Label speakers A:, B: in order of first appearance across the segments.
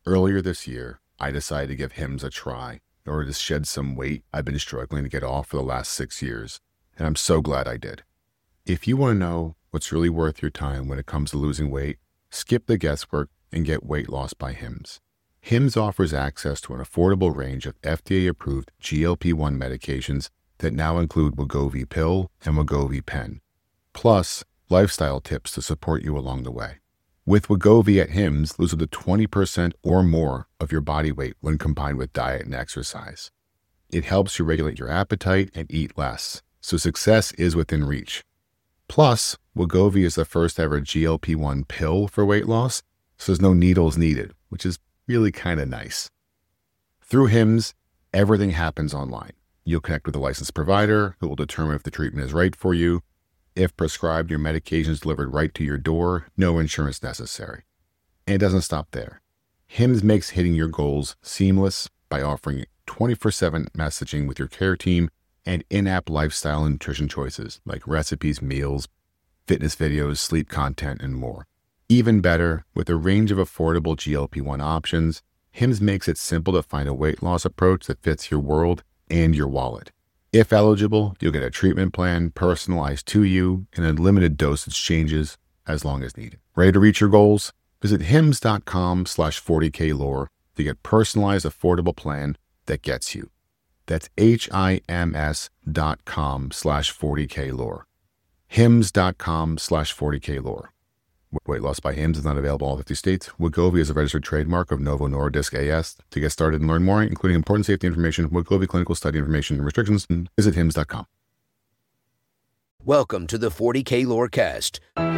A: Earlier this year, I decided to give Hims a try in order to shed some weight I've been struggling to get off for the last 6 years, and I'm so glad I did. If you want to know what's really worth your time when it comes to losing weight, skip the guesswork and get weight loss by Hims. Hims offers access to an affordable range of FDA-approved GLP-1 medications that now include Wegovy pill and Wegovy pen, plus lifestyle tips to support you along the way. With Wegovy at Hims, lose up to 20% or more of your body weight when combined with diet and exercise. It helps you regulate your appetite and eat less, so success is within reach. Plus, Wegovy is the first ever GLP-1 pill for weight loss, so there's no needles needed, which is really kind of nice. Through Hims, everything happens online. You'll connect with a licensed provider who will determine if the treatment is right for you. If prescribed, your medication is delivered right to your door, no insurance necessary. And it doesn't stop there. Hims makes hitting your goals seamless by offering 24/7 messaging with your care team and in-app lifestyle and nutrition choices like recipes, meals, fitness videos, sleep content, and more. Even better, with a range of affordable GLP-1 options, Hims makes it simple to find a weight loss approach that fits your world and your wallet. If eligible, you'll get a treatment plan personalized to you and unlimited dosage changes as long as needed. Ready to reach your goals? Visit hims.com/40klore to get personalized, affordable plan that gets you. That's HIMS.com/40klore. hims.com/40klore. Weight loss by Hims is not available in all 50 states. Wegovy is a registered trademark of Novo Nordisk AS. To get started and learn more, including important safety information, Wegovy clinical study information, and restrictions, visit hims.com.
B: Welcome to the 40K Lorecast.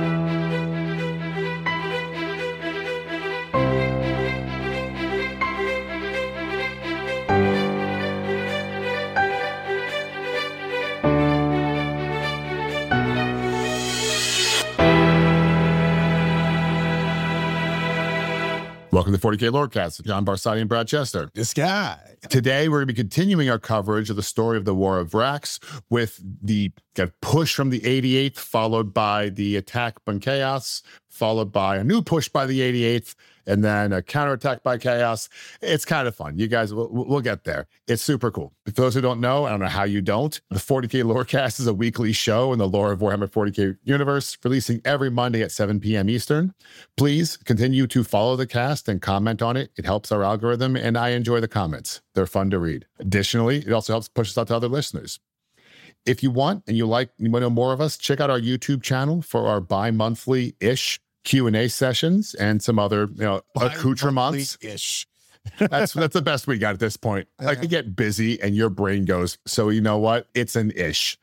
A: Welcome to 40K Lorecast. John Barsati and Brad Chester.
C: This guy.
A: Today, we're going to be continuing our coverage of the story of the War of Rax with the push from the 88th, followed by the attack on Chaos, followed by a new push by the 88th, and then a counterattack by Chaos. It's kind of fun. You guys, we'll get there. It's super cool. For those who don't know, I don't know how you don't, the 40K Lorecast is a weekly show in the lore of Warhammer 40K universe, releasing every Monday at 7 p.m. Eastern. Please continue to follow the cast and comment on it. It helps our algorithm, and I enjoy the comments. They're fun to read. Additionally, it also helps push us out to other listeners. If you want and you want to know more of us, check out our YouTube channel for our bi-monthly-ish Q&A sessions and some other, accoutrements.
C: Ish.
A: That's the best we got at this point. I could get busy and your brain goes, so you know what? It's an ish.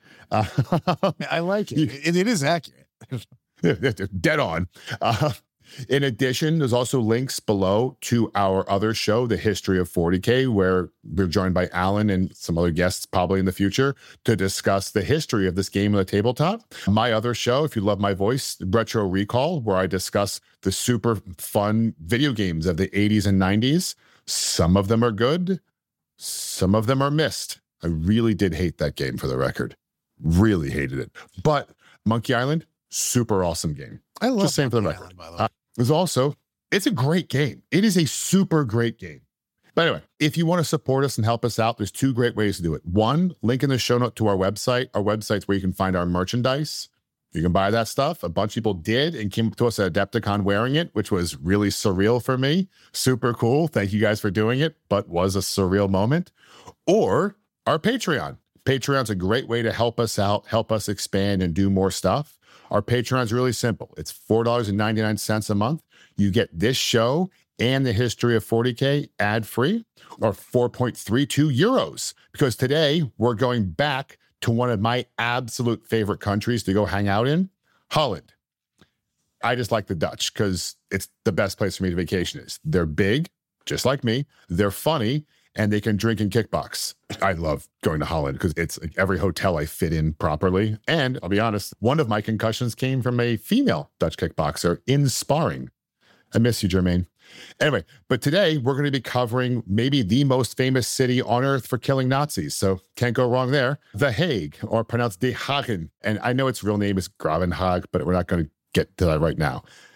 C: I like it. It is accurate.
A: Dead on. In addition, there's also links below to our other show, The History of 40K, where we're joined by Alan and some other guests probably in the future to discuss the history of this game on the tabletop. My other show, if you love my voice, Retro Recall, where I discuss the super fun video games of the 80s and 90s. Some of them are good. Some of them are missed. I really did hate that game, for the record. Really hated it. But Monkey Island, super awesome game.
C: I love
A: Just saying for the
C: Monkey
A: record.
C: Island, by the way.
A: It's a great game. It is a super great game. But anyway, if you want to support us and help us out, there's two great ways to do it. One, link in the show note to our website. Our website's where you can find our merchandise. You can buy that stuff. A bunch of people did and came up to us at Adepticon wearing it, which was really surreal for me. Super cool. Thank you guys for doing it, but was a surreal moment. Or our Patreon. Patreon's a great way to help us out, help us expand and do more stuff. Our Patreon's really simple. It's $4.99 a month. You get this show and the history of 40K ad-free, or 4.32 euros. Because today we're going back to one of my absolute favorite countries to go hang out in, Holland. I just like the Dutch because it's the best place for me to vacation is. They're big, just like me. They're funny, and they can drink and kickbox. I love going to Holland because it's like every hotel I fit in properly. And I'll be honest, one of my concussions came from a female Dutch kickboxer in sparring. I miss you, Jermaine. Anyway, but today we're going to be covering maybe the most famous city on earth for killing Nazis. So can't go wrong there. The Hague, or pronounced De Hagen. And I know its real name is Gravenhaag, but we're not going to get to that right now.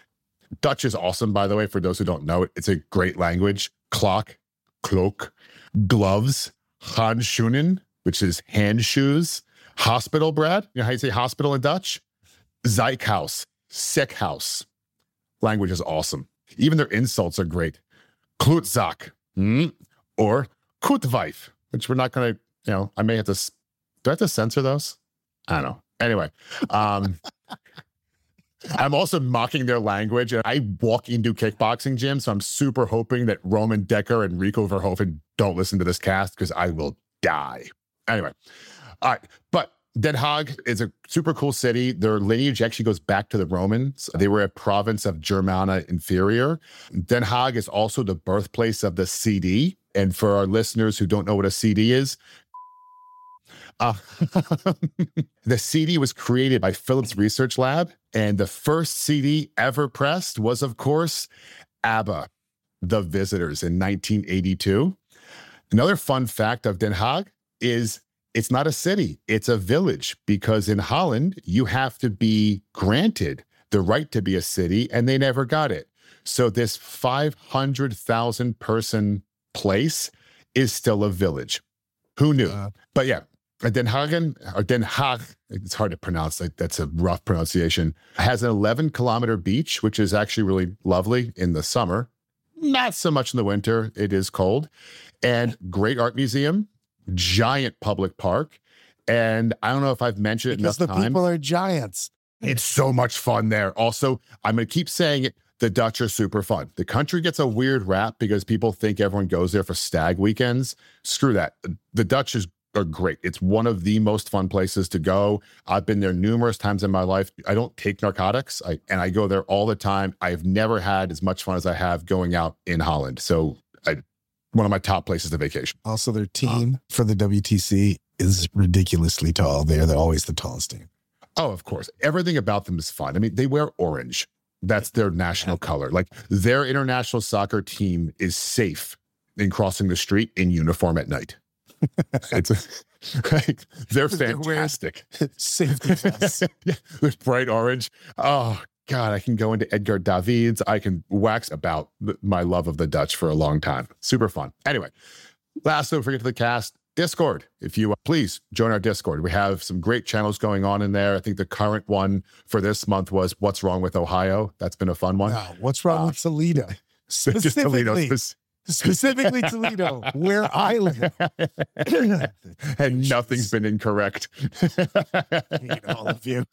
A: Dutch is awesome, by the way, for those who don't know it. It's a great language. Klok, cloak, gloves, handschoenen, which is hand shoes. Hospital, Brad. You know how you say hospital in Dutch? Ziekenhuis, sick house. Language is awesome. Even their insults are great. Klootzak, or Koetwijf, which we're not going to, I may have to, do I have to censor those? I don't know. Anyway, I'm also mocking their language. I walk into kickboxing gyms, so I'm super hoping that Roman Decker and Rico Verhoeven don't listen to this cast because I will die. Anyway, all right. But Den Haag is a super cool city. Their lineage actually goes back to the Romans. They were a province of Germania Inferior. Den Haag is also the birthplace of the CD. And for our listeners who don't know what a CD is, the CD was created by Philips Research Lab. And the first CD ever pressed was, of course, ABBA, The Visitors, in 1982. Another fun fact of Den Haag is it's not a city, it's a village, because in Holland, you have to be granted the right to be a city, and they never got it. So this 500,000 person place is still a village. Who knew? But yeah, Den Haag, it's hard to pronounce, that's a rough pronunciation, has an 11-kilometer beach, which is actually really lovely in the summer. Not so much in the winter, it is cold. And great art museum, giant public park. And I don't know if I've mentioned it enough times.
C: Because the people are giants.
A: It's so much fun there. Also, I'm going to keep saying it, the Dutch are super fun. The country gets a weird rap because people think everyone goes there for stag weekends. Screw that. The Dutch are great. It's one of the most fun places to go. I've been there numerous times in my life. I don't take narcotics, and I go there all the time. I've never had as much fun as I have going out in Holland. So one of my top places to vacation.
C: Also, their team for the WTC is ridiculously tall. They're always the tallest team.
A: Oh, of course. Everything about them is fun. I mean, they wear orange. That's their national color. Like, their international soccer team is safe in crossing the street in uniform at night. They're fantastic.
C: Safety vests.
A: Yeah, with bright orange. Oh, God, I can go into Edgar Davids. I can wax about my love of the Dutch for a long time. Super fun. Anyway, last, don't forget to the cast, Discord. If you please join our Discord. We have some great channels going on in there. I think the current one for this month was What's Wrong with Ohio. That's been a fun one.
C: Wow, what's wrong with Toledo? Specifically Toledo, where I live.
A: And nothing's been incorrect.
C: I hate all of you.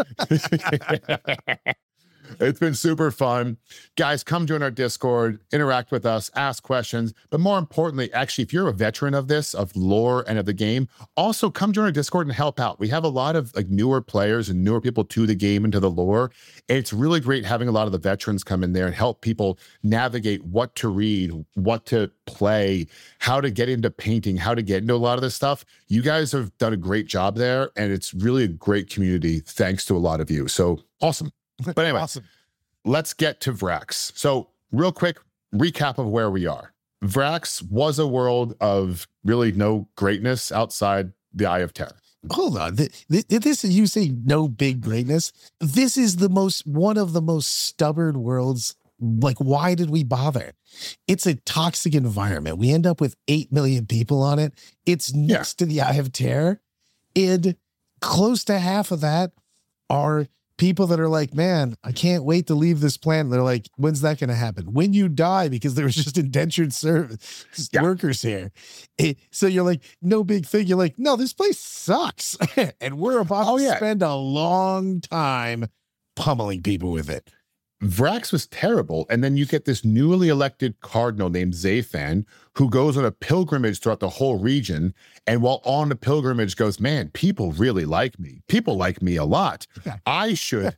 A: It's been super fun. Guys, come join our Discord, interact with us, ask questions. But more importantly, actually, if you're a veteran of this, of lore and of the game, also come join our Discord and help out. We have a lot of newer players and newer people to the game and to the lore. And it's really great having a lot of the veterans come in there and help people navigate what to read, what to play, how to get into painting, how to get into a lot of this stuff. You guys have done a great job there, and it's really a great community thanks to a lot of you. So awesome. But anyway,
C: Awesome.
A: Let's get to Vrax. So real quick recap of where we are. Vrax was a world of really no greatness outside the Eye of Terror.
C: Hold on. This is, you say no big greatness. This is one of the most stubborn worlds. Like, why did we bother? It's a toxic environment. We end up with 8 million people on it. It's next to the Eye of Terror. And close to half of that are people that are like, man, I can't wait to leave this planet. They're like, when's that going to happen? When you die, because there was just indentured workers here. So you're like, no big thing. You're like, no, this place sucks. And we're about to spend a long time pummeling people with it.
A: Vrax was terrible. And then you get this newly elected cardinal named Zafan, who goes on a pilgrimage throughout the whole region. And while on the pilgrimage goes, man, people really like me. People like me a lot. I should.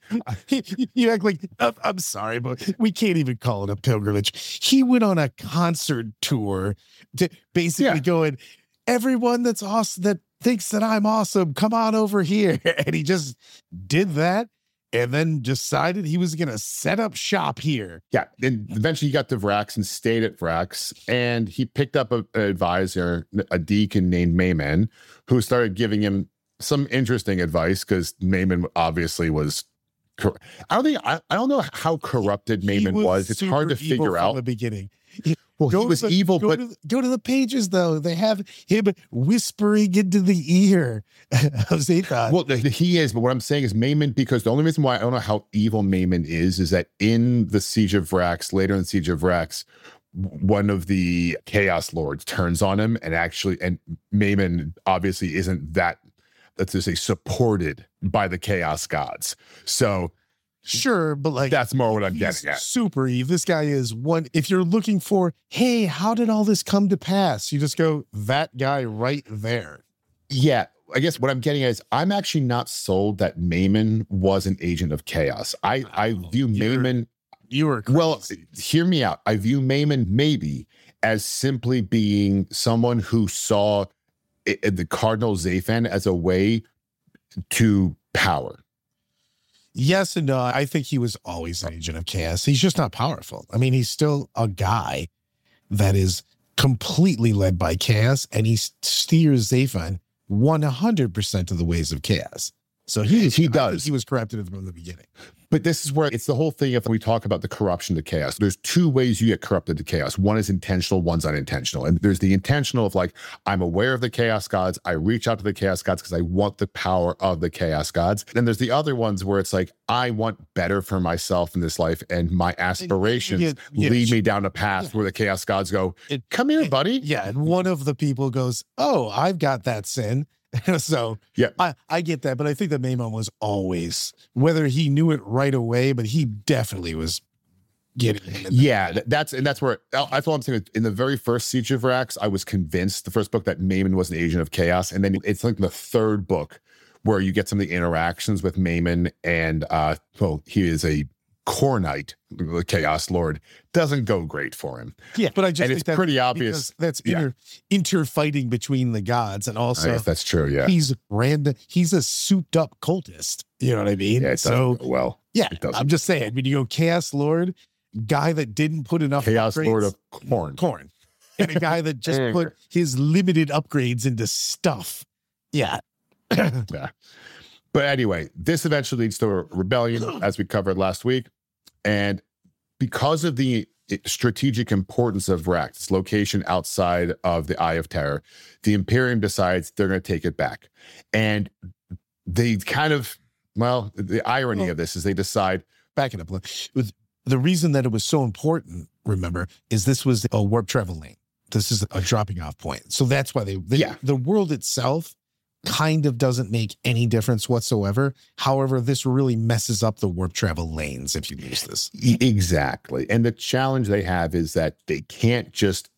C: You act like, I'm sorry, but we can't even call it a pilgrimage. He went on a concert tour to basically going, everyone that's awesome, that thinks that I'm awesome, come on over here. And he just did that. And then decided he was going to set up shop here.
A: Yeah. And eventually he got to Vrax and stayed at Vrax. And he picked up an advisor, a deacon named Mayman, who started giving him some interesting advice because Mayman obviously was I don't think I don't know how corrupted Maimon was. It's hard to
C: super evil
A: figure
C: from
A: out.
C: the beginning.
A: Well, he was evil, but
C: go to the pages though. They have him whispering into the ear of Zathon.
A: well, he is. But what I'm saying is Maimon, because the only reason why I don't know how evil Maimon is that in the Siege of Vrax, later in the Siege of Vrax, one of the Chaos Lords turns on him, and Maimon obviously isn't that, let's just say, supported by the Chaos Gods. So
C: Sure, but like
A: that's more what I'm getting at.
C: Super Eve. This guy is one. If you're looking for, hey, how did all this come to pass? You just go, that guy right there.
A: Yeah, I guess what I'm getting at is I'm actually not sold that Maimon was an agent of chaos. I view Maimon.
C: You were crazy.
A: Well, hear me out. I view Maimon maybe as simply being someone who saw the Cardinal Zaphon as a way to power.
C: Yes and no. I think he was always an agent of chaos. He's just not powerful. I mean, he's still a guy that is completely led by chaos, and he steers Zaphon 100% of the ways of chaos. So he does. He was corrupted from the beginning.
A: But this is where it's the whole thing. If we talk about the corruption to chaos, there's two ways you get corrupted to chaos. One is intentional, one's unintentional. And there's the intentional of like, I'm aware of the chaos gods. I reach out to the chaos gods because I want the power of the chaos gods. And there's the other ones where it's like, I want better for myself in this life, and my aspirations lead me down a path where the chaos gods go, come here, buddy.
C: Yeah. And one of the people goes, oh, I've got that sin. So
A: yeah,
C: I get that, but I think that Maimon was always, whether he knew it right away, but he definitely was getting it.
A: Yeah, that's where that's what I'm saying. In the very first Siege of Vrax, I was convinced, the first book, that Maimon was an agent of chaos, and then it's like the third book where you get some of the interactions with Maimon, and he is a Khornite, the Chaos Lord. Doesn't go great for him.
C: Yeah, but I just
A: think it's pretty obvious.
C: That's interfighting between the gods, and also
A: I guess that's true. Yeah,
C: he's random. He's a souped up cultist. You know what I mean?
A: Yeah, so well,
C: yeah, I'm just saying. When you go Chaos Lord, guy that didn't put enough
A: Chaos
C: upgrades,
A: Lord of Khorne,
C: and a guy that just put his limited upgrades into stuff. Yeah.
A: Yeah. But anyway, this eventually leads to a rebellion, as we covered last week. And because of the strategic importance of Vrax, its location outside of the Eye of Terror, the Imperium decides they're going to take it back. And they kind of, the irony of this is they decide,
C: back it up. The reason that it was so important, remember, is this was a warp travel lane. This is a dropping off point. So that's why the world itself kind of doesn't make any difference whatsoever. However, this really messes up the warp travel lanes if you use this.
A: Exactly. And the challenge they have is that they can't just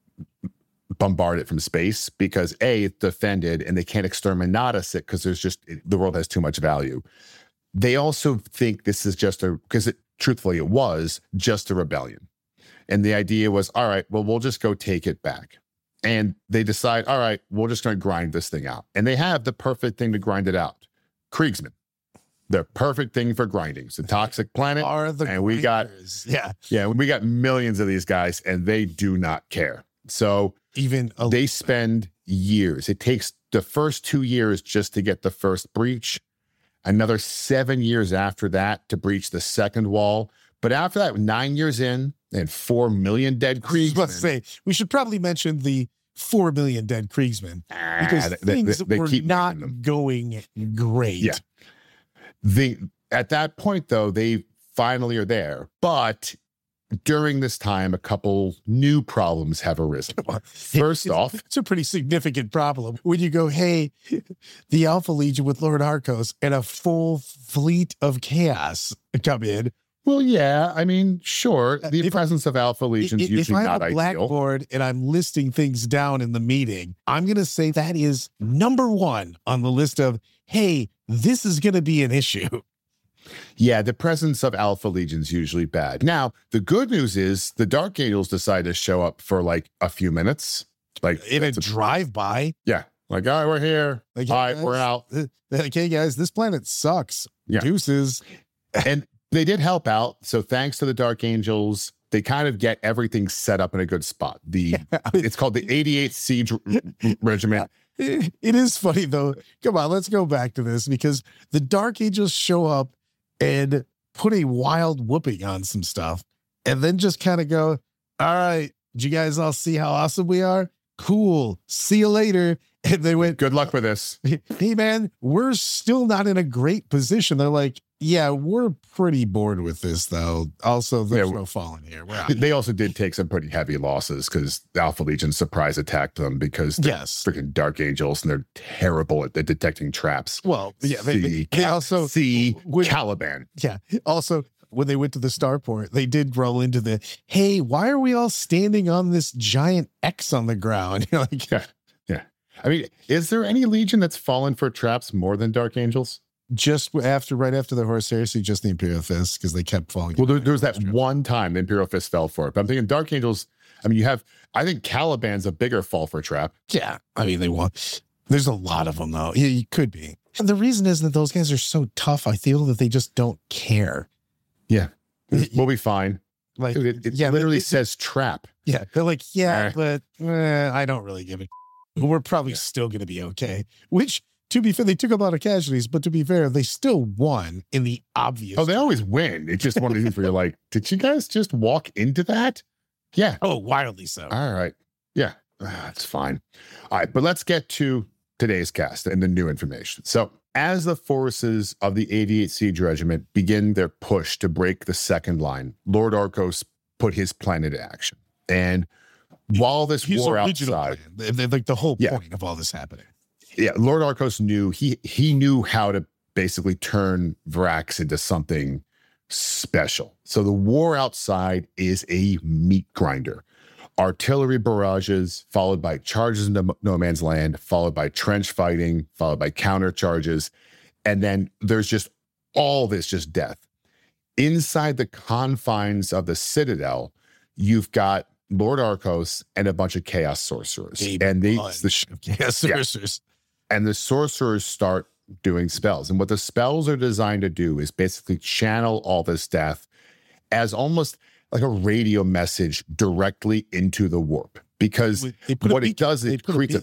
A: bombard it from space because it's defended, and they can't exterminatus it because the world has too much value. They also think this is truthfully, it was just a rebellion. And the idea was, all right, well, we'll just go take it back. And they decide, all right, we're just going to grind this thing out. And they have the perfect thing to grind it out. Kriegsmen. The perfect thing for grinding. It's a toxic planet. We got millions of these guys, and they do not care. So they spend years. It takes the first 2 years just to get the first breach. Another 7 years after that to breach the second wall. But after that, 9 years in, and 4 million dead Kriegsmen.
C: Let's say we should probably mention the 4 million dead Kriegsmen because things were not going great.
A: Yeah. At that point, though, they finally are there. But during this time, a couple new problems have arisen. First off,
C: it's a pretty significant problem when you go, hey, the Alpha Legion with Lord Harkos and a full fleet of chaos come in.
A: Well, yeah, I mean, sure. The presence of Alpha Legion is usually not ideal.
C: If I have a blackboard and I'm listing things down in the meeting, I'm going to say that is number one on the list of, hey, this is going to be an issue.
A: Yeah, the presence of Alpha Legion is usually bad. Now, the good news is the Dark Angels decide to show up for like a few minutes. Like
C: in a drive-by.
A: Yeah. Like, all right, we're here.
C: Like,
A: all right, we're out.
C: Okay, guys, this planet sucks.
A: Yeah.
C: Deuces.
A: And they did help out. So thanks to the Dark Angels, they kind of get everything set up in a good spot. It's called the 88th Siege Regiment.
C: It is funny, though. Come on, let's go back to this because the Dark Angels show up and put a wild whooping on some stuff, and then just kind of go, all right, did you guys all see how awesome we are? Cool. See you later. And they went,
A: Good luck with this.
C: hey, man, we're still not in a great position. They're like, yeah, we're pretty bored with this, though. Also, there's no falling here. We're out.
A: They also did take some pretty heavy losses because the Alpha Legion surprise attacked them because they're freaking Dark Angels and they're terrible at detecting traps.
C: Well, yeah, they also
A: Caliban.
C: Yeah. Also, when they went to the starport, they did roll into the, hey, why are we all standing on this giant X on the ground? You're like,
A: yeah. I mean, is there any Legion that's fallen for traps more than Dark Angels?
C: Right after the Horus Heresy, just the Imperial Fist, because they kept falling.
A: Well, there was that one time the Imperial Fist fell for it. But I'm thinking Dark Angels, I mean, I think Caliban's a bigger fall for trap.
C: Yeah. I mean, they want, there's a lot of them, though. Yeah, you could be. And the reason is that those guys are so tough, I feel that they just don't care.
A: Yeah. We'll be fine.
C: Like,
A: dude, it literally says trap.
C: Yeah. They're like, but I don't really give a we're probably still going to be okay. Which, to be fair, they took a lot of casualties, but to be fair, they still won in the obvious.
A: Oh, they always win. It's just one of these things where you're like, did you guys just walk into that? Yeah.
C: Oh, wildly so.
A: All right. Yeah, that's fine. All right, but let's get to today's cast and the new information. So as the forces of the 88th Siege Regiment begin their push to break the second line, Lord Arkos put his plan into action. And while this war outside,
C: like the whole point of all this happening.
A: Yeah, Lord Arkos knew he knew how to basically turn Vrax into something special. So the war outside is a meat grinder. Artillery barrages, followed by charges into no man's land, followed by trench fighting, followed by counter charges, and then there's just all this just death. Inside the confines of the Citadel, you've got Lord Arkos and a bunch of chaos sorcerers. And the sorcerers start doing spells. And what the spells are designed to do is basically channel all this death as almost like a radio message directly into the warp. Because what it does is it creates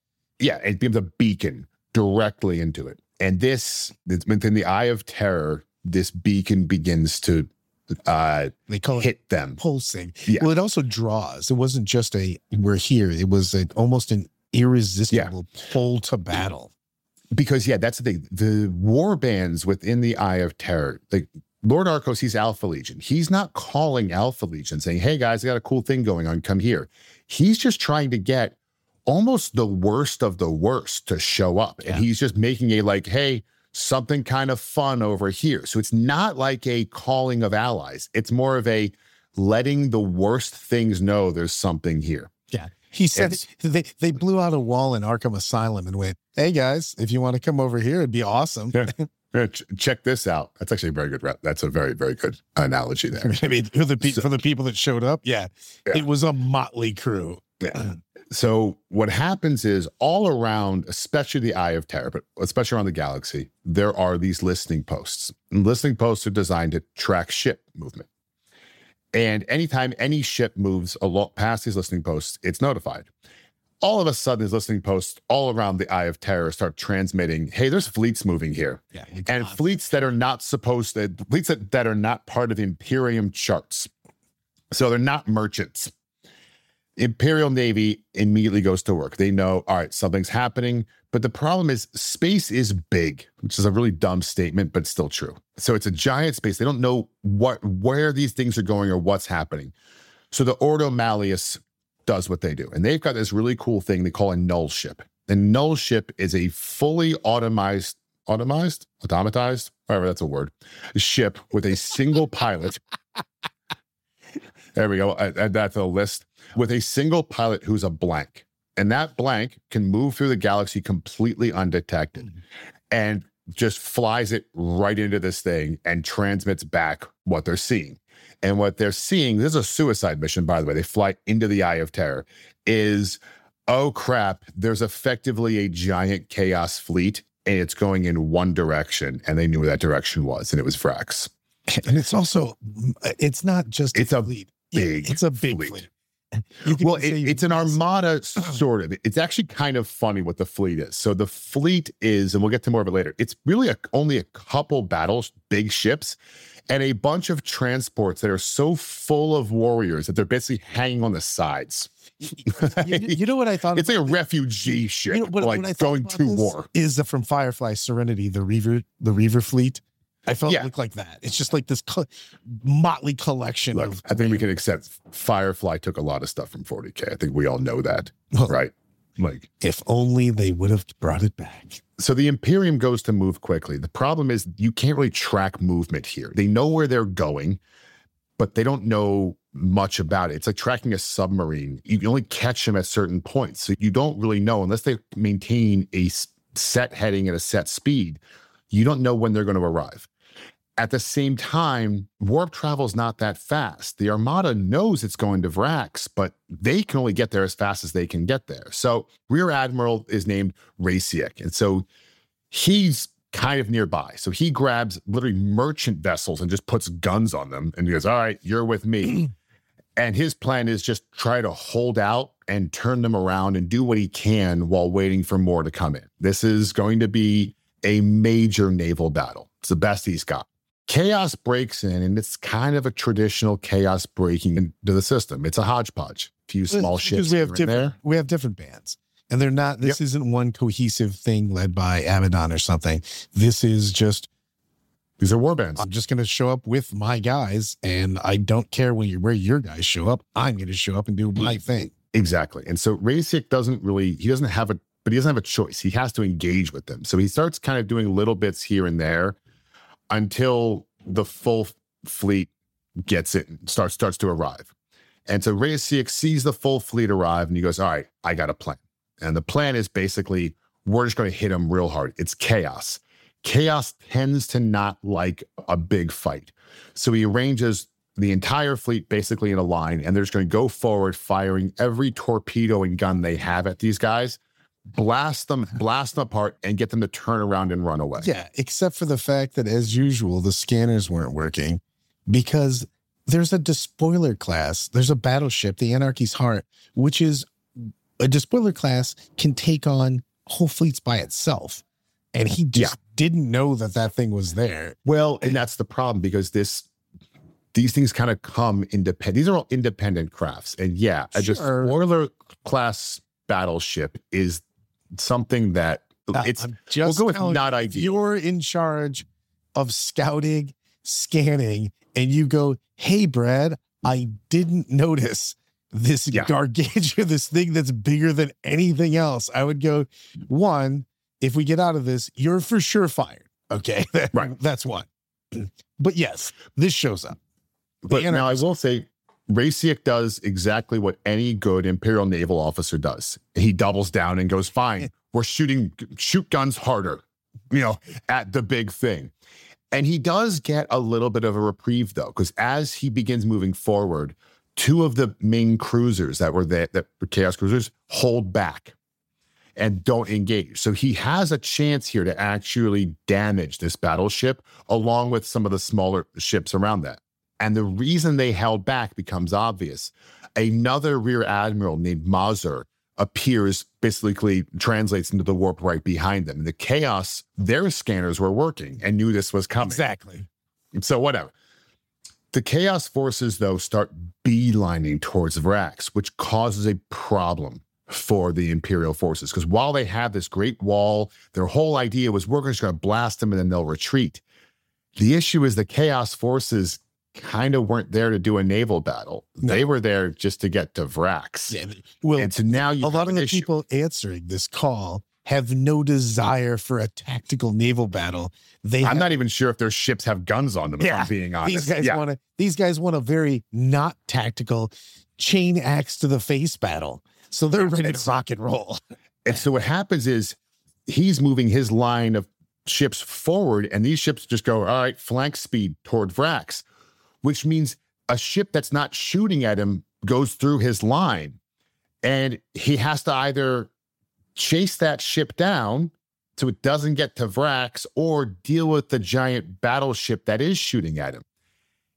A: it becomes a beacon directly into it. And it's within the Eye of Terror, this beacon begins to they call it hit them
C: pulsing. Yeah. Well, it also draws. It wasn't just we're here. It was almost an irresistible pull to battle.
A: Because that's the thing. The war bands within the Eye of Terror, like Lord Arkos, he's Alpha Legion. He's not calling Alpha Legion saying, "Hey guys, I got a cool thing going on. Come here." He's just trying to get almost the worst of the worst to show up, and he's just making hey, something kind of fun over here. So it's not like a calling of allies. It's more of a letting the worst things know there's something here.
C: Yeah. He said they blew out a wall in Arkham Asylum and went, hey guys, if you want to come over here, it'd be awesome.
A: Check this out. That's actually a very good That's a very, very good analogy there.
C: I mean, for the people that showed up, it was a motley crew.
A: Yeah. So what happens is all around, especially the Eye of Terror, but especially around the galaxy, there are these listening posts. And listening posts are designed to track ship movement. And anytime any ship moves past these listening posts, it's notified. All of a sudden, these listening posts all around the Eye of Terror start transmitting, hey, there's fleets moving here. Yeah, and fleets that are not fleets that are not part of the Imperium charts. So they're not merchants. Imperial Navy immediately goes to work. They know, all right, something's happening. But the problem is space is big, which is a really dumb statement, but still true. So it's a giant space. They don't know where these things are going or what's happening. So the Ordo Malleus does what they do. And they've got this really cool thing they call a null ship. A null ship is a fully automatized, however that's a word, ship with a single pilot. There we go. Add that to the list. With a single pilot who's a blank. And that blank can move through the galaxy completely undetected and just flies it right into this thing and transmits back what they're seeing. And what they're seeing, this is a suicide mission, by the way. They fly into the Eye of Terror, is, oh crap, there's effectively a giant chaos fleet and it's going in one direction. And they knew where that direction was, and it was Vrax.
C: And it's also, it's not just
A: a fleet. It's a big
C: fleet. You could
A: Well,
C: say
A: it's an armada, sort of. It's actually kind of funny what the fleet is. So the fleet is, and we'll get to more of it later, it's really only a couple battles, big ships, and a bunch of transports that are so full of warriors that they're basically hanging on the sides.
C: You know what I thought?
A: It's like a refugee ship,
C: what I thought
A: going
C: about
A: to
C: this
A: war.
C: is from Firefly Serenity, the Reaver fleet. I felt it looked like that. It's just like this motley collection of.
A: I think we can accept Firefly took a lot of stuff from 40K. I think we all know that, right? Like,
C: if only they would have brought it back.
A: So the Imperium goes to move quickly. The problem is you can't really track movement here. They know where they're going, but they don't know much about it. It's like tracking a submarine. You can only catch them at certain points. So you don't really know unless they maintain a set heading at a set speed. You don't know when they're going to arrive. At the same time, warp travel is not that fast. The Armada knows it's going to Vrax, but they can only get there as fast as they can get there. So Rear Admiral is named Rasiek, and so he's kind of nearby. So he grabs literally merchant vessels and just puts guns on them, and he goes, all right, you're with me. And his plan is just try to hold out and turn them around and do what he can while waiting for more to come in. This is going to be a major naval battle. It's the best he's got. Chaos breaks in, and it's kind of a traditional chaos breaking into the system. It's a hodgepodge. A few small ships
C: we
A: here
C: have
A: and there.
C: We have different bands, and they're not. This isn't one cohesive thing led by Abaddon or something. This is just.
A: These are war bands.
C: I'm just going to show up with my guys, and I don't care where your guys show up. I'm going to show up and do my thing.
A: Exactly. And so Rasiek doesn't have a choice. He has to engage with them. So he starts kind of doing little bits here and there until the full fleet gets it and starts to arrive. And so Rasiek sees the full fleet arrive, and he goes, all right, I got a plan. And the plan is basically, we're just going to hit them real hard. It's chaos. Chaos tends to not like a big fight. So he arranges the entire fleet basically in a line, and they're just going to go forward, firing every torpedo and gun they have at these guys, blast them apart, and get them to turn around and run away.
C: Yeah, except for the fact that, as usual, the scanners weren't working because there's a despoiler class. There's a battleship, the Anarchy's Heart, which is a despoiler class can take on whole fleets by itself. And he just didn't know that thing was there.
A: Well, and that's the problem, because these things kind of come independent. These are all independent crafts. And a despoiler class battleship is something that we'll go with not ideal.
C: You're in charge of scouting, scanning, and you go, hey, Brad, I didn't notice this gargantuan, this thing that's bigger than anything else. I would go, one, if we get out of this, you're for sure fired. Okay.
A: Right.
C: That's one. But yes, this shows up.
A: But now I will say, Rasiek does exactly what any good Imperial naval officer does. He doubles down and goes, fine, we're shoot guns harder, at the big thing. And he does get a little bit of a reprieve, though, because as he begins moving forward, two of the main cruisers that were Chaos cruisers hold back and don't engage. So he has a chance here to actually damage this battleship along with some of the smaller ships around that. And the reason they held back becomes obvious. Another Rear Admiral named Mazur appears, basically translates into the warp right behind them. And the Chaos, their scanners were working and knew this was coming.
C: Exactly.
A: So whatever. The Chaos forces, though, start beelining towards Vrax, which causes a problem for the Imperial forces. Because while they have this great wall, their whole idea was we're just going to blast them and then they'll retreat. The issue is the Chaos forces kind of weren't there to do a naval battle. No. They were there just to get to Vrax. Yeah.
C: Well,
A: and so now
C: a lot of the people answering this call have no desire for a tactical naval battle.
A: I'm not even sure if their ships have guns on them, if I'm being honest.
C: These guys want a very not tactical chain axe to the face battle. So they're ready to rock and roll.
A: And so what happens is he's moving his line of ships forward, and these ships just go, all right, flank speed toward Vrax, which means a ship that's not shooting at him goes through his line. And he has to either chase that ship down so it doesn't get to Vrax or deal with the giant battleship that is shooting at him.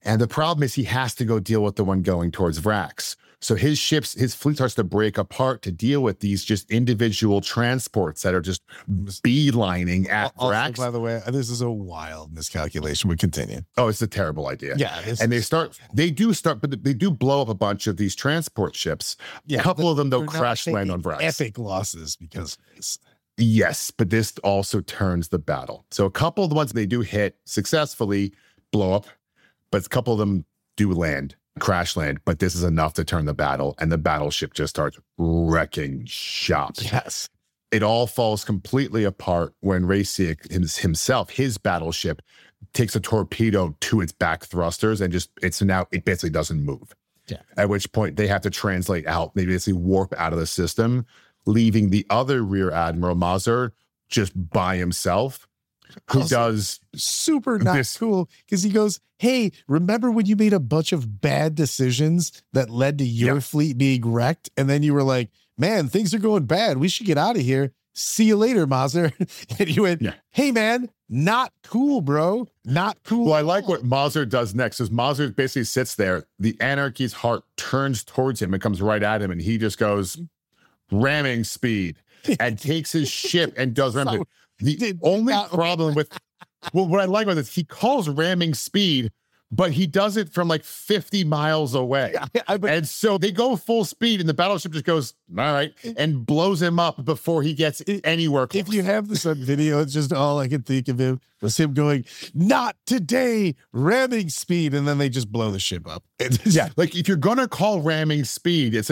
A: And the problem is he has to go deal with the one going towards Vrax. So his fleet starts to break apart to deal with these just individual transports that are just beelining at Vrax.
C: By the way, this is a wild miscalculation. We continue.
A: Oh, it's a terrible idea.
C: Yeah.
A: And they do blow up a bunch of these transport ships. A couple of them, though, crash land on Vrax.
C: Epic losses because
A: yes, but this also turns the battle. So a couple of the ones they do hit successfully blow up, but a couple of them do crash land, but this is enough to turn the battle, and the battleship just starts wrecking shop.
C: Yes.
A: It all falls completely apart when Raysiak himself, his battleship, takes a torpedo to its back thrusters and it basically doesn't move.
C: Yeah.
A: At which point they have to translate out, they basically warp out of the system, leaving the other Rear Admiral Mazur just by himself, who does
C: super not cool because he goes, hey, remember when you made a bunch of bad decisions that led to your fleet being wrecked? And then you were like, man, things are going bad. We should get out of here. See you later, Mazur. And you went, hey, man, not cool, bro. Not cool.
A: Well, I like what Mazur does next. Is Mazur basically sits there. The Anarchy's heart turns towards him and comes right at him. And he just goes ramming speed and takes his ship and does ramming. The only problem with, what I like about this, he calls ramming speed, but he does it from like 50 miles away. And so they go full speed and the battleship just goes, all right, and blows him up before he gets anywhere close.
C: If you have this on video, it's just all I can think of him was him going, not today, ramming speed. And then they just blow the ship up.
A: Like if you're going to call ramming speed, it's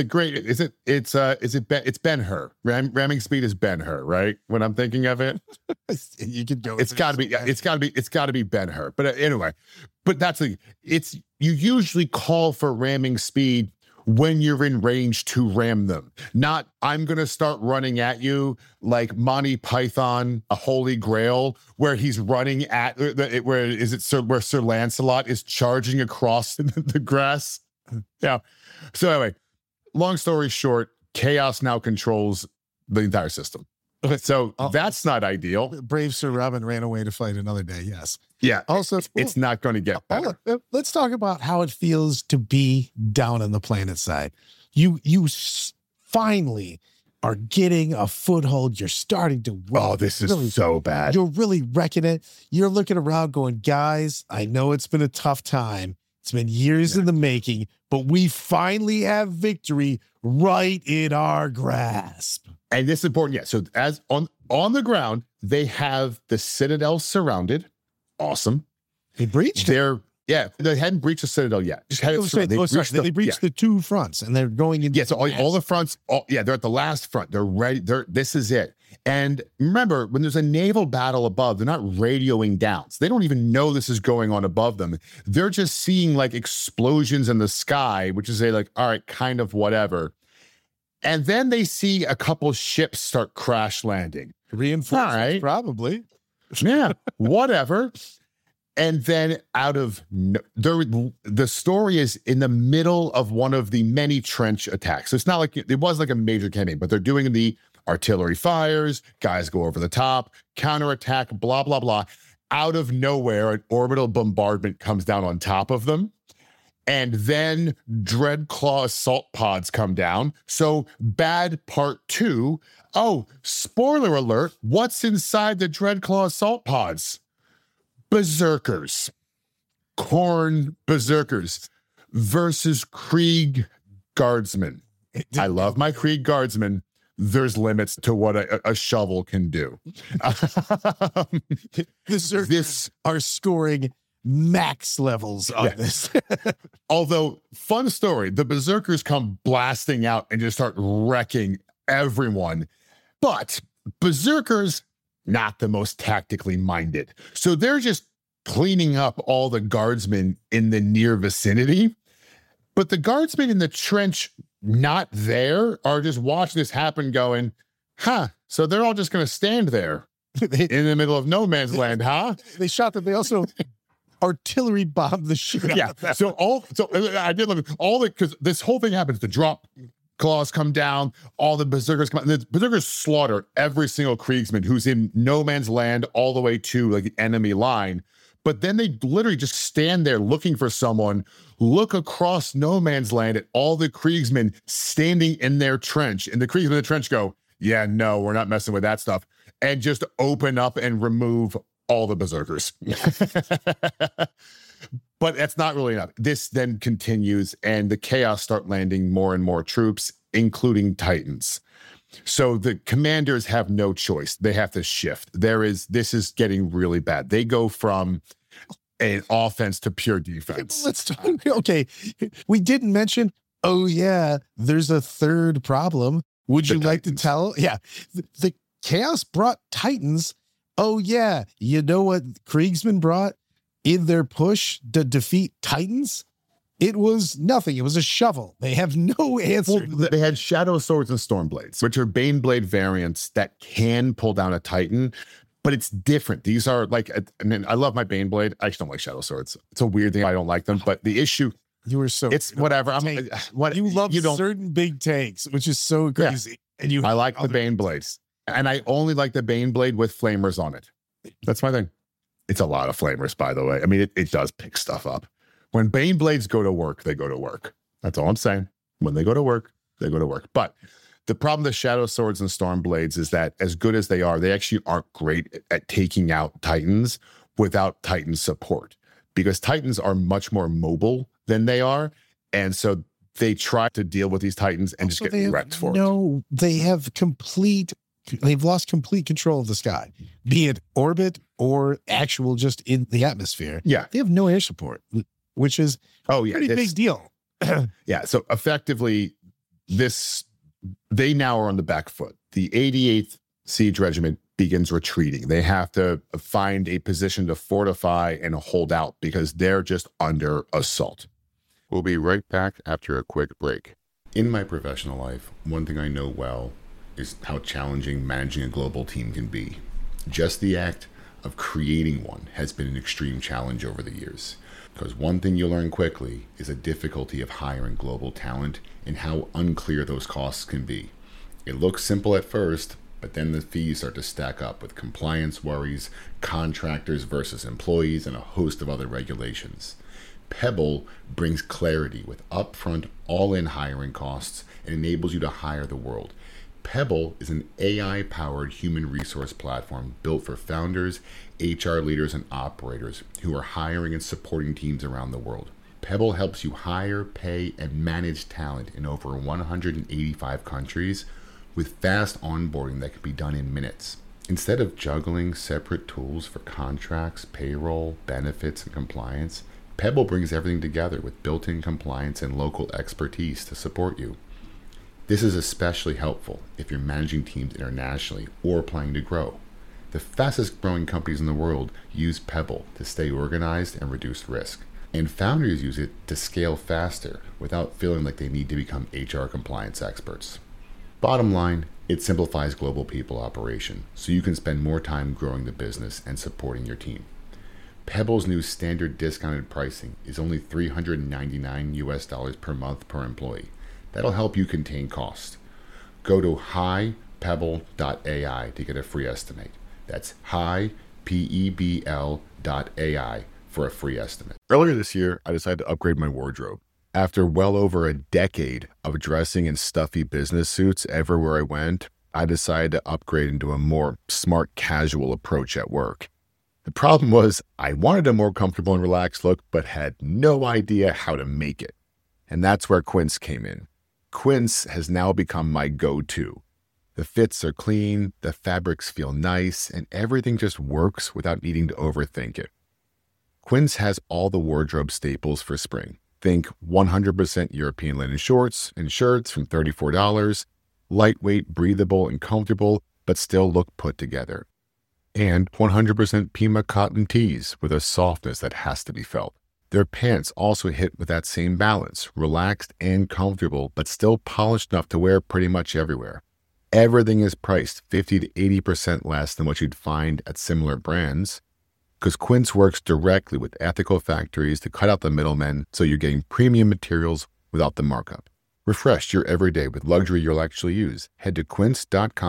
A: Ben-Hur. Ramming speed is Ben-Hur, right? When I'm thinking of it,
C: you could go.
A: It's got to be Ben-Hur. But anyway, you usually call for ramming speed when you're in range to ram them. Not, I'm going to start running at you like Monty Python, a Holy Grail, where he's running at, where Sir Lancelot is charging across the grass. Yeah. So anyway, long story short, chaos now controls the entire system. So that's not ideal.
C: Brave Sir Robin ran away to fight another day. Yes.
A: Yeah.
C: Also,
A: it's not going to get better.
C: Let's talk about how it feels to be down on the planet side. You finally are getting a foothold. You're starting to.
A: Oh, this is really, so bad.
C: You're really wrecking it. You're looking around going, guys, I know it's been a tough time. It's been years in the making, but we finally have victory right in our grasp.
A: And this is important. Yeah. So as on the ground, they have the Citadel surrounded. Awesome.
C: They breached it.
A: They hadn't breached the Citadel yet. Just had it
C: they breached the two fronts and they're going into.
A: Yeah. So all the fronts, they're at the last front. They're ready. This is it. And remember, when there's a naval battle above, they're not radioing down. So they don't even know this is going on above them. They're just seeing like explosions in the sky, which is all right, kind of whatever. And then they see a couple ships start crash landing.
C: Reinforcements, probably.
A: Yeah, whatever. And then the story is in the middle of one of the many trench attacks. So it's not like it was like a major campaign, but they're doing the artillery fires, guys go over the top, counterattack, blah, blah, blah. Out of nowhere, an orbital bombardment comes down on top of them. And then Dreadclaw assault pods come down. So bad part 2. Oh, spoiler alert. What's inside the Dreadclaw assault pods? Berserkers. Khorne Berserkers versus Krieg Guardsmen. I love my Krieg Guardsmen. There's limits to what a shovel can do.
C: Berserkers are scoring max levels on this.
A: Although, fun story, the Berserkers come blasting out and just start wrecking everyone. But Berserkers, not the most tactically minded. So they're just cleaning up all the guardsmen in the near vicinity. But the guardsmen in the trench not there are just watching this happen going, so they're all just going to stand there in the middle of no man's land, huh?
C: They shot them. They also artillery bombed the shit.
A: Yeah. So I did look at all because this whole thing happens. The drop claws come down, all the Berserkers come out. The Berserkers slaughter every single Kriegsman who's in no man's land all the way to like the enemy line. But then they literally just stand there looking for someone, look across no man's land at all the Kriegsmen standing in their trench. And the Kriegsmen in the trench go, yeah, no, we're not messing with that stuff. And just open up and remove all the berserkers. But that's not really enough. This then continues, and the chaos start landing more and more troops, including Titans. So the commanders have no choice. They have to shift. This is getting really bad. They go from an offense to pure defense.
C: Let's talk. Okay. We didn't mention, oh yeah, there's a third problem. Would you like to tell? Yeah. The chaos brought Titans. Oh yeah. You know what Kriegsman brought in their push to defeat Titans? It was nothing. It was a shovel. They have no answer.
A: Well, they had Shadow Swords and Stormblades, which are Baneblade variants that can pull down a Titan, but it's different. These are like, I mean, I love my Baneblade. I just don't like Shadow Swords. It's a weird thing. I don't like them, but the issue,
C: you were so,
A: it's whatever.
C: You love certain big tanks, which is so crazy. Yeah. And
A: I like the Baneblades, and I only like the Baneblade with flamers on it. That's my thing. It's a lot of flamers, by the way. I mean, it does pick stuff up. When Baneblades go to work, they go to work. That's all I'm saying. When they go to work, they go to work. But the problem with Shadow Swords and Stormblades is that as good as they are, they actually aren't great at taking out Titans without Titan support, because Titans are much more mobile than they are. And so they try to deal with these Titans and just get wrecked for it.
C: No, they've lost complete control of the sky, be it orbit or actual just in the atmosphere.
A: Yeah.
C: They have no air support, which is a pretty big deal.
A: Yeah. So effectively, they now are on the back foot. The 88th Siege Regiment begins retreating. They have to find a position to fortify and hold out because they're just under assault. We'll be right back after a quick break. In my professional life, one thing I know well is how challenging managing a global team can be. Just the act of creating one has been an extreme challenge over the years. Because one thing you'll learn quickly is the difficulty of hiring global talent and how unclear those costs can be. It looks simple at first, but then the fees start to stack up with compliance worries, contractors versus employees, and a host of other regulations. Pebble brings clarity with upfront, all-in hiring costs and enables you to hire the world. Pebble is an AI-powered human resource platform built for founders, HR leaders, and operators who are hiring and supporting teams around the world. Pebble helps you hire, pay, and manage talent in over 185 countries with fast onboarding that can be done in minutes. Instead of juggling separate tools for contracts, payroll, benefits, and compliance, Pebble brings everything together with built-in compliance and local expertise to support you. This is especially helpful if you're managing teams internationally or planning to grow. The fastest growing companies in the world use Pebble to stay organized and reduce risk. And founders use it to scale faster without feeling like they need to become HR compliance experts. Bottom line, it simplifies global people operation so you can spend more time growing the business and supporting your team. Pebble's new standard discounted pricing is only $399 per month per employee. That'll help you contain costs. Go to highpebble.ai to get a free estimate. That's highpebl.ai for a free estimate. Earlier this year, I decided to upgrade my wardrobe. After well over a decade of dressing in stuffy business suits everywhere I went, I decided to upgrade into a more smart casual approach at work. The problem was I wanted a more comfortable and relaxed look, but had no idea how to make it. And that's where Quince came in. Quince has now become my go-to. The fits are clean, the fabrics feel nice, and everything just works without needing to overthink it. Quince has all the wardrobe staples for spring. Think 100% European linen shorts and shirts from $34, lightweight, breathable, and comfortable, but still look put together. And 100% Pima cotton tees with a softness that has to be felt. Their pants also hit with that same balance, relaxed and comfortable, but still polished enough to wear pretty much everywhere. Everything is priced 50 to 80% less than what you'd find at similar brands, because Quince works directly with ethical factories to cut out the middlemen, so you're getting premium materials without the markup. Refresh your everyday with luxury you'll actually use. Head to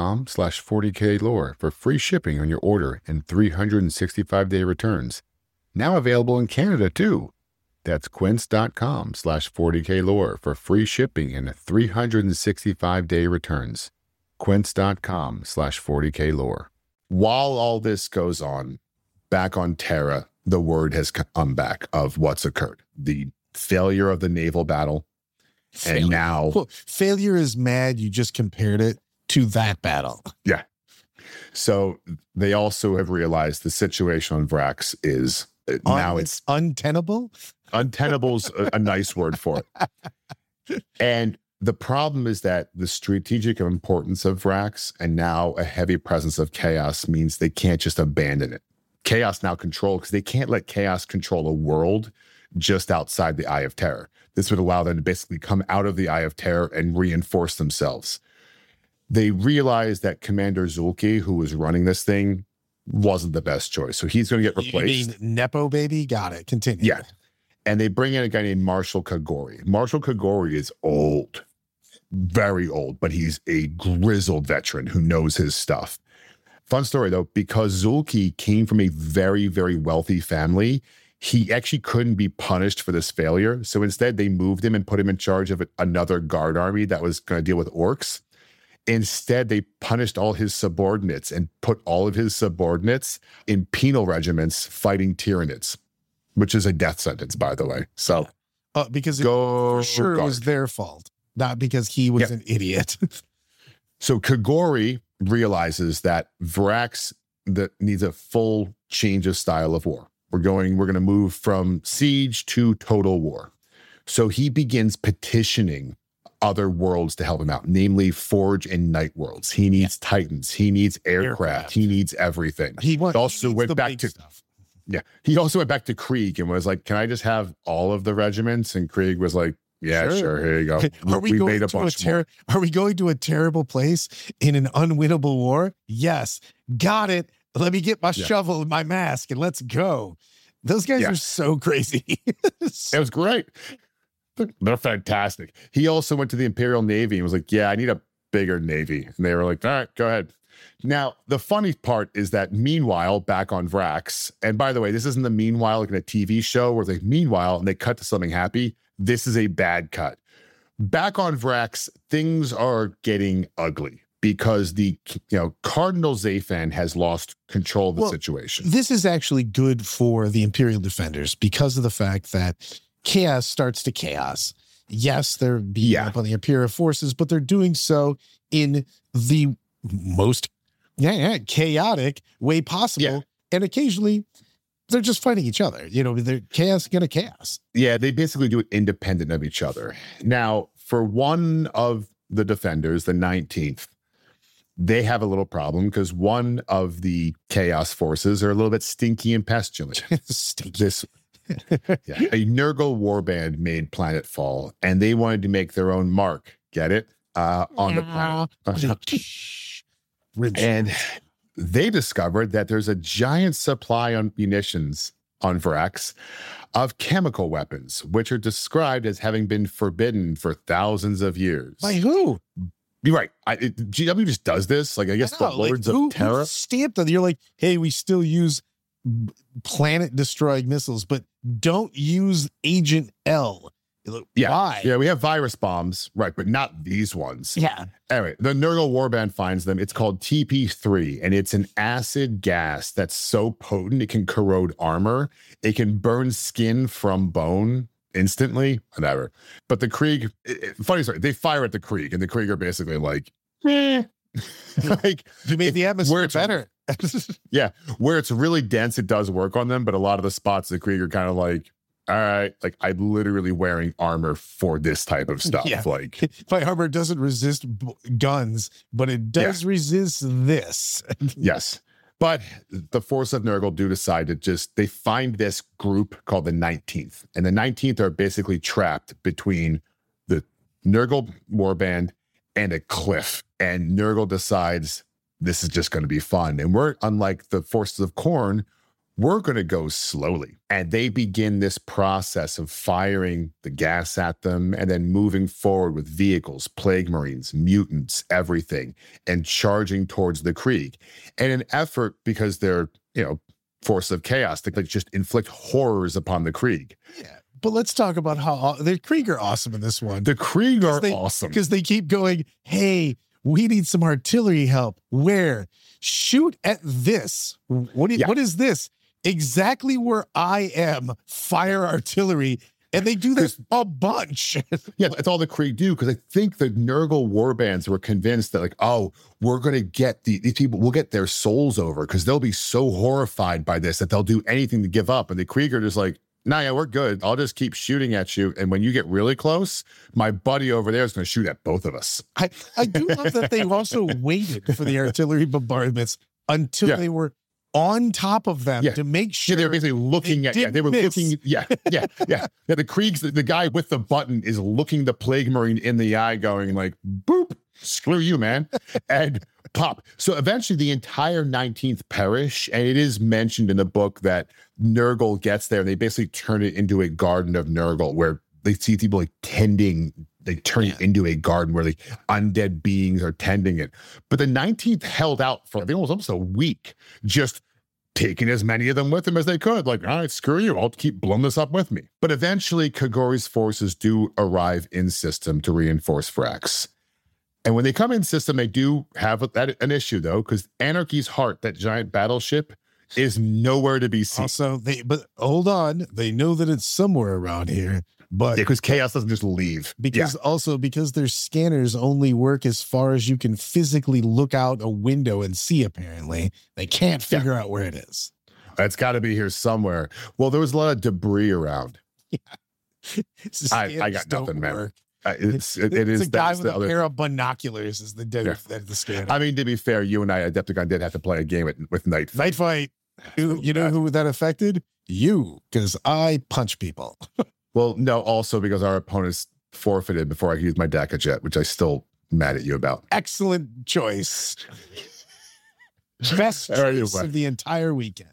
A: quince.com/40klore for free shipping on your order and 365-day returns. Now available in Canada too. That's quince.com/40klore for free shipping and 365-day returns. Quince.com/40klore. While all this goes on, back on Terra, the word has come back of what's occurred. The failure of the naval battle.
C: Failure.
A: And now...
C: Well, failure is mad. You just compared it to that battle.
A: Yeah. So they also have realized the situation on Vrax is now it's
C: untenable.
A: Untenable's a nice word for it. And the problem is that the strategic importance of Vrax and now a heavy presence of chaos means they can't just abandon it. Chaos now control, because they can't let chaos control a world just outside the Eye of Terror. This would allow them to basically come out of the Eye of Terror and reinforce themselves. They realized that Commander Zulki, who was running this thing, wasn't the best choice. So he's going to get replaced.
C: You mean Nepo baby? Got it. Continue.
A: Yeah. And they bring in a guy named Marshal Kagori. Marshal Kagori is old, very old, but he's a grizzled veteran who knows his stuff. Fun story, though, because Zulki came from a very, very wealthy family, he actually couldn't be punished for this failure. So instead, they moved him and put him in charge of another guard army that was going to deal with orcs. Instead, they punished all his subordinates and put all of his subordinates in penal regiments fighting Tyranids, which is a death sentence, by the way. So
C: because
A: go
C: for sure it was their fault, not because he was an idiot.
A: So Kagori realizes that Vrax needs a full change of style of war. We're going to move from siege to total war. So he begins petitioning other worlds to help him out, namely Forge and Night worlds. He needs Titans. He needs aircraft. He needs everything. He also went back to stuff. Yeah. He also went back to Krieg and was like, can I just have all of the regiments? And Krieg was like, yeah, sure. Here you go.
C: Are we going to a terrible place in an unwinnable war? Yes. Got it. Let me get my shovel and my mask and let's go. Those guys are so crazy.
A: It was great. They're fantastic. He also went to the Imperial Navy and was like, yeah, I need a bigger Navy. And they were like, all right, go ahead. Now, the funny part is that meanwhile, back on Vrax, and by the way, this isn't the meanwhile like in a TV show where it's like meanwhile and they cut to something happy. This is a bad cut. Back on Vrax, things are getting ugly because the Cardinal Zaphod has lost control of the situation.
C: This is actually good for the Imperial Defenders because of the fact that chaos starts to chaos. Yes, they're beating up on the Imperial forces, but they're doing so in the most chaotic way possible. Yeah. And occasionally they're just fighting each other. They're chaos gonna chaos.
A: Yeah, they basically do it independent of each other. Now, for one of the defenders, the 19th, they have a little problem because one of the chaos forces are a little bit stinky and pestilent. A Nurgle warband made Planetfall, and they wanted to make their own mark. Get it? On the planet. And they discovered that there's a giant supply on munitions on Vrax of chemical weapons, which are described as having been forbidden for thousands of years.
C: By who?
A: You're right. GW just does this. Like, I guess the Lords of Terra.
C: Who stamped them? You're like, hey, we still use planet-destroying missiles, but don't use Agent L. Why?
A: Yeah, we have virus bombs, right, but not these ones.
C: Yeah.
A: Anyway, the Nurgle warband finds them. It's called TP3, and it's an acid gas that's so potent it can corrode armor. It can burn skin from bone instantly, whatever. But the Krieg, funny story, they fire at the Krieg, and the Krieg are basically like,
C: like, you made the atmosphere better.
A: Yeah, where it's really dense, it does work on them, but a lot of the spots the Krieg are kind of like, all right, like I'm literally wearing armor for this type of stuff. Yeah. Like
C: my armor doesn't resist guns, but it does resist this.
A: Yes. But the force of Nurgle do decide to they find this group called the 19th. And the 19th are basically trapped between the Nurgle warband and a cliff. And Nurgle decides this is just going to be fun. And we're, unlike the forces of Khorne, we're going to go slowly. And they begin this process of firing the gas at them and then moving forward with vehicles, plague marines, mutants, everything, and charging towards the Krieg. And an effort, because they're, force of chaos to like just inflict horrors upon the Krieg.
C: Yeah. But let's talk about how the Krieg are awesome in this one.
A: The Krieg are awesome.
C: Because they keep going, hey, we need some artillery help. Where? Shoot at this. What is this? Exactly where I am. Fire artillery. And they do this a bunch.
A: Yeah, that's all the Krieg do, because I think the Nurgle warbands were convinced that, like, oh, we're going to get these people, we'll get their souls over, because they'll be so horrified by this that they'll do anything to give up. And the Krieg are just like, nah, yeah, we're good. I'll just keep shooting at you. And when you get really close, my buddy over there is going to shoot at both of us.
C: I do love that they also waited for the artillery bombardments until they were on top of them to make sure.
A: Yeah, they were basically looking at. Yeah, they were looking. Yeah. The Kriegs, the guy with the button is looking the Plague Marine in the eye, going like, "Boop, screw you, man," and pop. So eventually, the entire 19th perish, and it is mentioned in the book that Nurgle gets there. They basically turn it into a garden of Nurgle, where they see people like tending. They turn it into a garden where the undead beings are tending it. But the 19th held out for, I think it was almost a week, just taking as many of them with them as they could. Like, all right, screw you. I'll keep blowing this up with me. But eventually, Kagori's forces do arrive in system to reinforce Vrax. And when they come in system, they do have an issue, though, because Anarchy's Heart, that giant battleship, is nowhere to be seen.
C: Also, but hold on. They know that it's somewhere around here. But
A: because Chaos doesn't just leave.
C: Because their scanners only work as far as you can physically look out a window and see, apparently. They can't figure out where it is.
A: It's got to be here somewhere. Well, there was a lot of debris around.
C: Yeah.
A: I got nothing, man. It's
C: a guy with a pair of binoculars is the scanner.
A: I mean, to be fair, you and I, Adepticon, did have to play a game with Night
C: Fight. You know who that affected? You, because I punch people.
A: Well, no, also because our opponents forfeited before I could use my Dakajet, which I still mad at you about.
C: Excellent choice. Best choice of the entire weekend.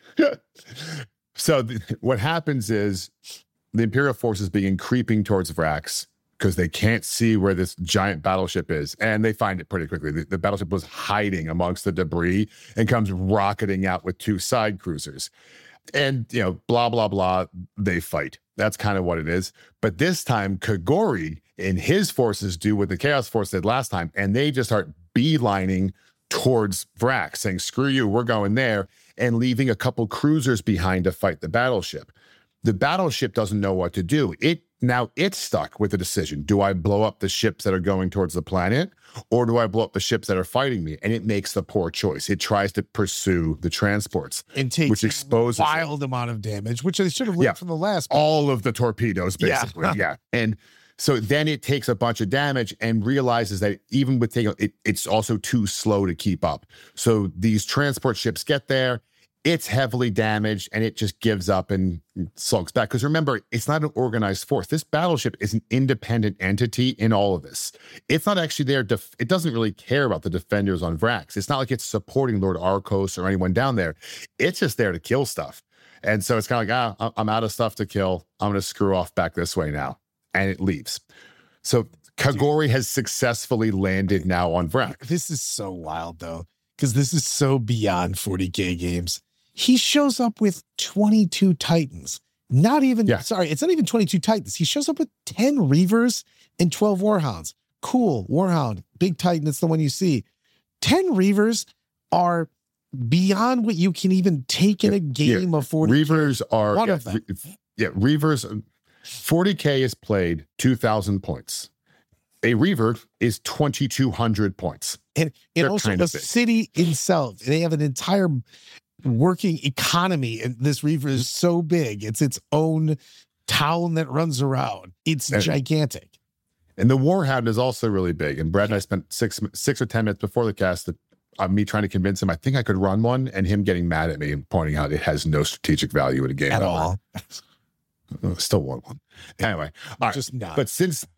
A: So what happens is the Imperial forces begin creeping towards Vrax because they can't see where this giant battleship is. And they find it pretty quickly. The battleship was hiding amongst the debris and comes rocketing out with 2 side cruisers. And, blah, blah, blah, they fight. That's kind of what it is. But this time, Kagori and his forces do what the Chaos Force did last time, and they just start beelining towards Vrax, saying, screw you, we're going there, and leaving a couple cruisers behind to fight the battleship. The battleship doesn't know what to do. It's stuck with a decision. Do I blow up the ships that are going towards the planet, or do I blow up the ships that are fighting me? And it makes the poor choice. It tries to pursue the transports,
C: and takes
A: which exposes
C: a wild amount of damage, which they should have learned from the last.
A: All of the torpedoes, basically. Yeah. And so then it takes a bunch of damage and realizes that even with taking it's also too slow to keep up. So these transport ships get there. It's heavily damaged, and it just gives up and sulks back. Because remember, it's not an organized force. This battleship is an independent entity in all of this. It's not actually there. It doesn't really care about the defenders on Vrax. It's not like it's supporting Lord Arkos or anyone down there. It's just there to kill stuff. And so it's kind of like, I'm out of stuff to kill. I'm going to screw off back this way now. And it leaves. So Kagori has successfully landed now on Vrax.
C: This is so wild, though, because this is so beyond 40K games. He shows up with 22 Titans. It's not even 22 Titans. He shows up with 10 Reavers and 12 Warhounds. Cool, Warhound, big Titan, it's the one you see. 10 Reavers are beyond what you can even take in a game of 40K.
A: Reavers are
C: one of them.
A: Reavers. 40K is played 2,000 points. A Reaver is 2,200 points.
C: And also the city itself, they have an entire working economy, and this Reaver is so big. It's its own town that runs around. It's gigantic.
A: And the Warhound is also really big. And Brad and I spent six or 10 minutes before the cast me trying to convince him I think I could run one, and him getting mad at me and pointing out it has no strategic value in a game
C: at all.
A: Still want one. Anyway, all right.
C: Just not.
A: But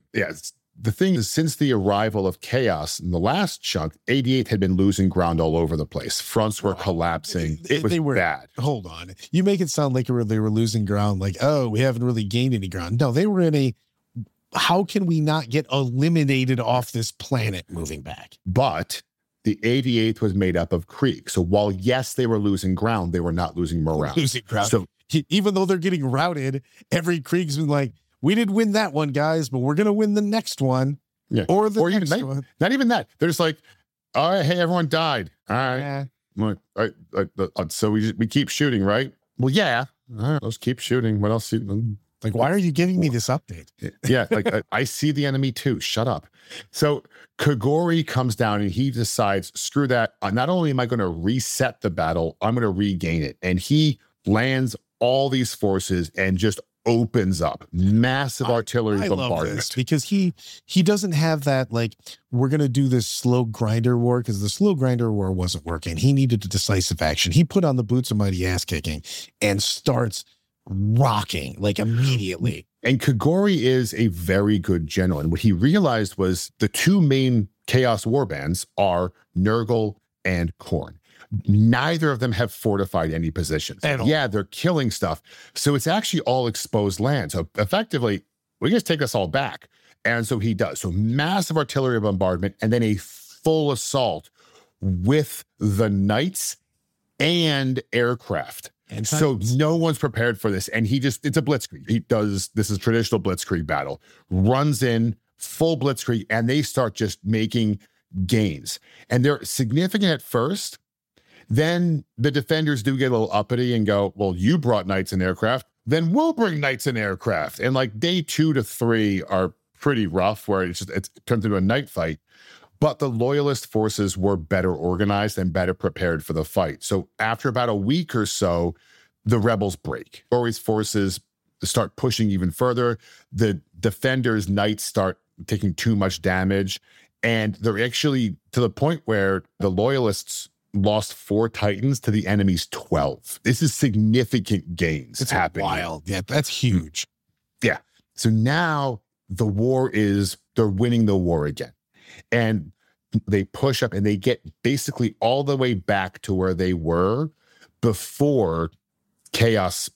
A: the thing is, since the arrival of Chaos in the last chunk, 88 had been losing ground all over the place. Fronts were collapsing. It was bad.
C: Hold on. You make it sound like they were losing ground, like, oh, we haven't really gained any ground. No, they were in how can we not get eliminated off this planet moving back?
A: But the 88th was made up of Krieg. So while, yes, they were losing ground, they were not losing morale.
C: Losing ground.
A: So
C: even though they're getting routed, every Krieg's been like, we didn't win that one, guys, but we're going to win the next one.
A: Yeah.
C: Or the
A: even
C: next one.
A: Not even that. They're just like, all right, hey, everyone died. All right.
C: Yeah.
A: I'm like, all right, so we keep shooting, right? Well, yeah. All right, let's keep shooting. What else?
C: Like, why are you giving me this update?
A: Yeah, like I see the enemy too. Shut up. So Kogori comes down and he decides, screw that. Not only am I going to reset the battle, I'm going to regain it. And he lands all these forces and just opens up massive artillery bombardment.
C: Love this because he doesn't have that, like, we're going to do this slow grinder war, because the slow grinder war wasn't working. He needed a decisive action. He put on the boots of mighty ass kicking and starts rocking like immediately.
A: And Kogori is a very good general. And what he realized was the two main Chaos warbands are Nurgle and Khorne. Neither of them have fortified any positions. Yeah, they're killing stuff. So it's actually all exposed land. So effectively, we just take this all back. And so he does. So massive artillery bombardment and then a full assault with the knights and aircraft. And so no one's prepared for this. And it's a blitzkrieg. This is traditional blitzkrieg battle, runs in full blitzkrieg, and they start just making gains. And they're significant at first. Then the defenders do get a little uppity and go, well, you brought knights and aircraft, then we'll bring knights and aircraft. And like day 2 to 3 are pretty rough, where it turns into a night fight. But the loyalist forces were better organized and better prepared for the fight. So after about a week or so, the rebels break. Kogori's forces start pushing even further. The defenders' knights start taking too much damage. And they're actually to the point where the loyalists lost 4 Titans to the enemy's 12. This is significant gains.
C: It's
A: happening.
C: Wild. Yeah, that's huge.
A: Yeah. So now they're winning the war again. And they push up and they get basically all the way back to where they were before Chaos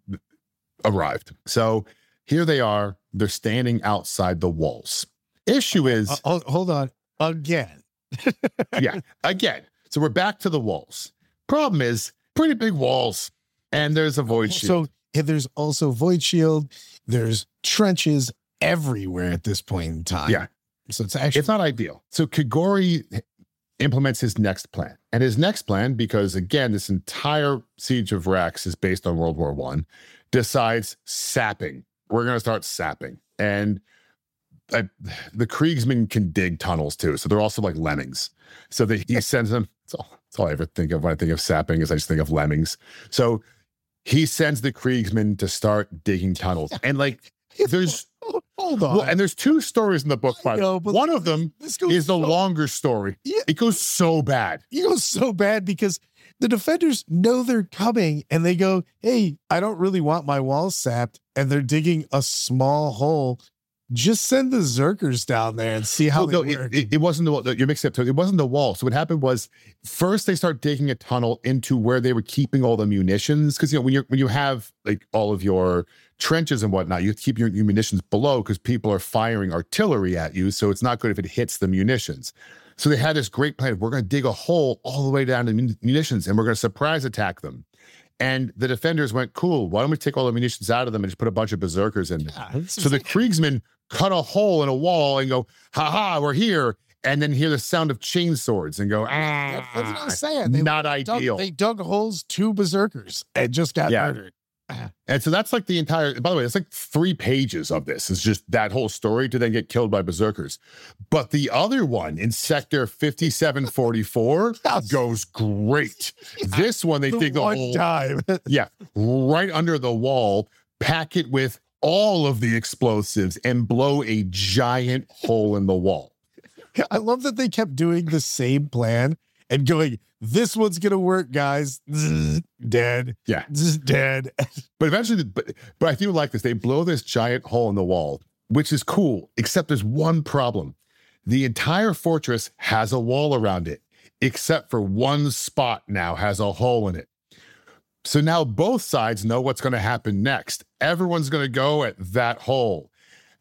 A: arrived. So here they are. They're standing outside the walls. Issue is...
C: hold on. Again.
A: Yeah, again. So we're back to the walls. Problem is, pretty big walls. And there's a void shield.
C: So there's also void shield. There's trenches everywhere at this point in time.
A: Yeah.
C: So it's
A: not ideal. So Kogori implements his next plan. And his next plan, because again, this entire siege of Rax is based on World War I, decides sapping. We're going to start sapping. And the Kriegsmen can dig tunnels too. So they're also like lemmings. So he sends them. That's all I ever think of when I think of sapping, is I just think of lemmings. So he sends the Kriegsmen to start digging tunnels. And like, there's...
C: Hold on.
A: Well, and there's 2 stories in the book. One of them is the longer story. Yeah. It goes so bad.
C: It goes so bad because the defenders know they're coming and they go, hey, I don't really want my walls sapped. And they're digging a small hole. Just send the Zerkers down there and see how they work.
A: It wasn't the wall. You're mixing up. So it wasn't the wall. So what happened was, first they start digging a tunnel into where they were keeping all the munitions. Because when you have like all of your trenches and whatnot, you keep your munitions below because people are firing artillery at you. So it's not good if it hits the munitions. So they had this great plan. We're going to dig a hole all the way down to munitions and we're going to surprise attack them. And the defenders went, cool, why don't we take all the munitions out of them and just put a bunch of berserkers in there? Yeah, so the Kriegsmen cut a hole in a wall and go, ha, we're here. And then hear the sound of chainswords and go,
C: That's what I'm saying.
A: Not ideal.
C: They dug holes to berserkers and just got murdered.
A: And so that's like the entire, by the way, it's like 3 pages of this. It's just that whole story to then get killed by berserkers. But the other one in sector 5744 goes great. This one, they dig the whole
C: time.
A: Yeah, right under the wall, pack it with all of the explosives and blow a giant hole in the wall.
C: I love that they kept doing the same plan and going, this one's going to work, guys. Zzz, dead.
A: Yeah.
C: Zzz, dead.
A: But eventually, but I do like this. They blow this giant hole in the wall, which is cool, except there's one problem. The entire fortress has a wall around it, except for one spot now has a hole in it. So now both sides know what's going to happen next. Everyone's going to go at that hole.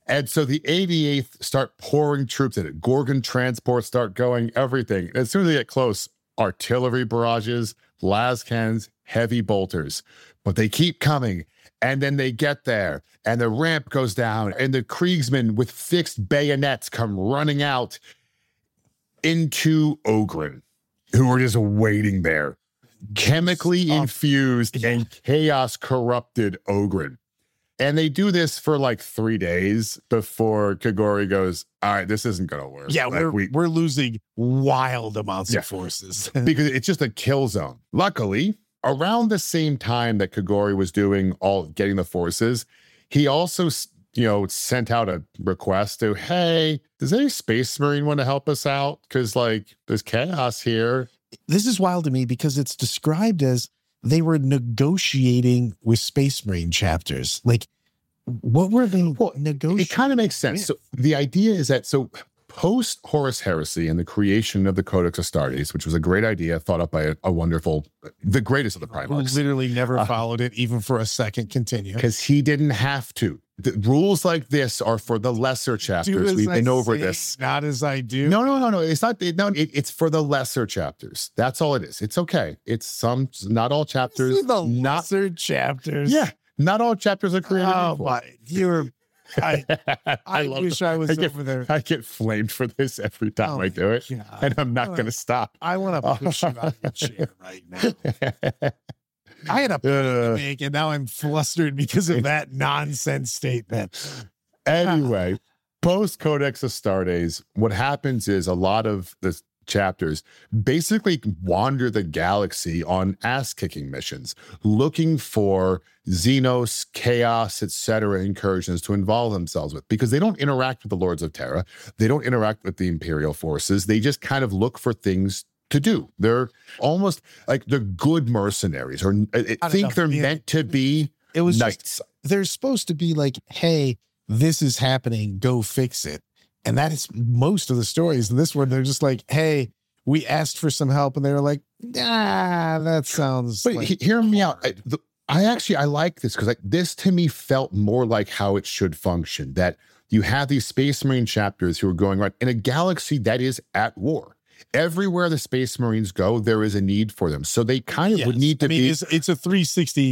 A: And so the 88th start pouring troops in it. Gorgon transports start going, everything. As soon as they get close, artillery barrages, lascans, heavy bolters. But they keep coming. And then they get there, and the ramp goes down, and the Kriegsmen with fixed bayonets come running out into Ogryn, who are just waiting there. Chemically infused and chaos corrupted Ogryn. And they do this for like 3 days before Kagori goes, all right, this isn't going to work.
C: Yeah, we're losing wild amounts of forces.
A: Because it's just a kill zone. Luckily, around the same time that Kagori was getting the forces, he also, sent out a request to, hey, does any Space Marine want to help us out? Because there's chaos here.
C: This is wild to me because it's described as they were negotiating with Space Marine chapters. What were they negotiating?
A: It kind of makes sense. So the idea is that, post Horus Heresy and the creation of the Codex Astartes, which was a great idea thought up by the greatest of the Primarchs.
C: Who literally never followed it even for a second. Continue.
A: Because he didn't have to. The rules like this are for the lesser chapters. We've been over this.
C: Not as I do.
A: No. It's not. It's for the lesser chapters. That's all it is. It's okay. It's not all chapters.
C: Lesser chapters.
A: Yeah. Not all chapters are created equal.
C: I wish I was over there.
A: I get flamed for this every time I do it. God. And I'm not going to stop.
C: I want to push you out of your chair right now. I had a point to make, and now I'm flustered because of that nonsense statement.
A: Anyway, post Codex Astartes, what happens is a lot of the chapters basically wander the galaxy on ass-kicking missions, looking for Xenos, Chaos, etc. incursions to involve themselves with, because they don't interact with the Lords of Terra. They don't interact with the Imperial forces. They just kind of look for things to do. They're almost like they're good mercenaries, or they're meant to be knights.
C: They're supposed to be like, hey, this is happening, go fix it. And that is most of the stories in this one. They're just like, hey, we asked for some help. And they were like, that sounds
A: hear me out. I like this because this to me felt more like how it should function. That you have these Space Marine chapters who are going around in a galaxy that is at war. Everywhere the Space Marines go, there is a need for them. So they kind of would need to be.
C: It's a 360,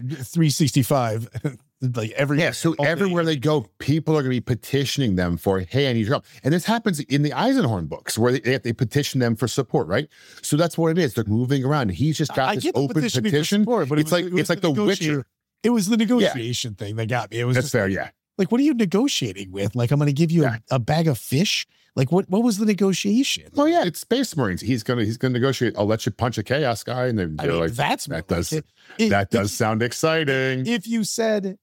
C: 365.
A: So everywhere they go, people are going to be petitioning them for, hey, I need your help. And this happens in the Eisenhorn books where they petition them for support, right? So that's what it is. They're moving around. He's just got this open petition.
C: Support, but
A: it's like The Witcher.
C: It was the negotiation thing that got me.
A: That's fair, yeah.
C: Like, what are you negotiating with? Like, I'm going to give you a bag of fish? Like, what was the negotiation?
A: Oh yeah, it's Space Marines. He's gonna negotiate. I'll let you punch a Chaos guy, and they're like, that does sound exciting.
C: If you said,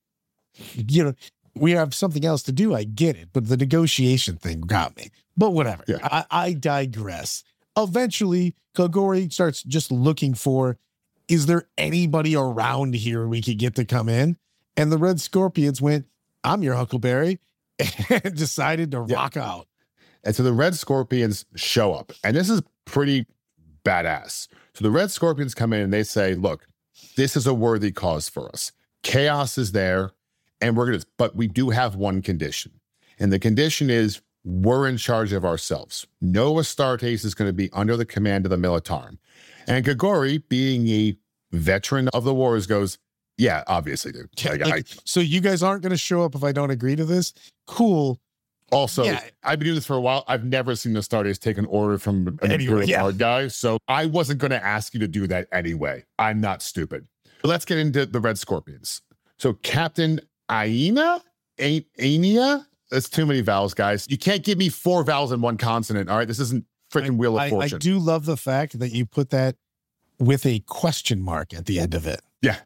C: we have something else to do, I get it, but the negotiation thing got me. But whatever. Yeah. I digress. Eventually, Kagori starts just looking for, is there anybody around here we could get to come in? And the Red Scorpions went, I'm your Huckleberry, and decided to rock out.
A: And so the Red Scorpions show up, and this is pretty badass. So the Red Scorpions come in and they say, look, this is a worthy cause for us. Chaos is there, and but we do have one condition. And the condition is we're in charge of ourselves. No Astartes is going to be under the command of the Militarum. And Kagori, being a veteran of the wars, goes, yeah, obviously, dude.
C: So you guys aren't going to show up if I don't agree to this? Cool.
A: Also, I've been doing this for a while. I've never seen the Astartes take an order from an Imperial Guard guy, so I wasn't going to ask you to do that anyway. I'm not stupid. But let's get into the Red Scorpions. So Captain Aina? That's too many vowels, guys. You can't give me 4 vowels in one consonant, all right? This isn't freaking Wheel of Fortune.
C: I do love the fact that you put that with a question mark at the end of it.
A: Yeah.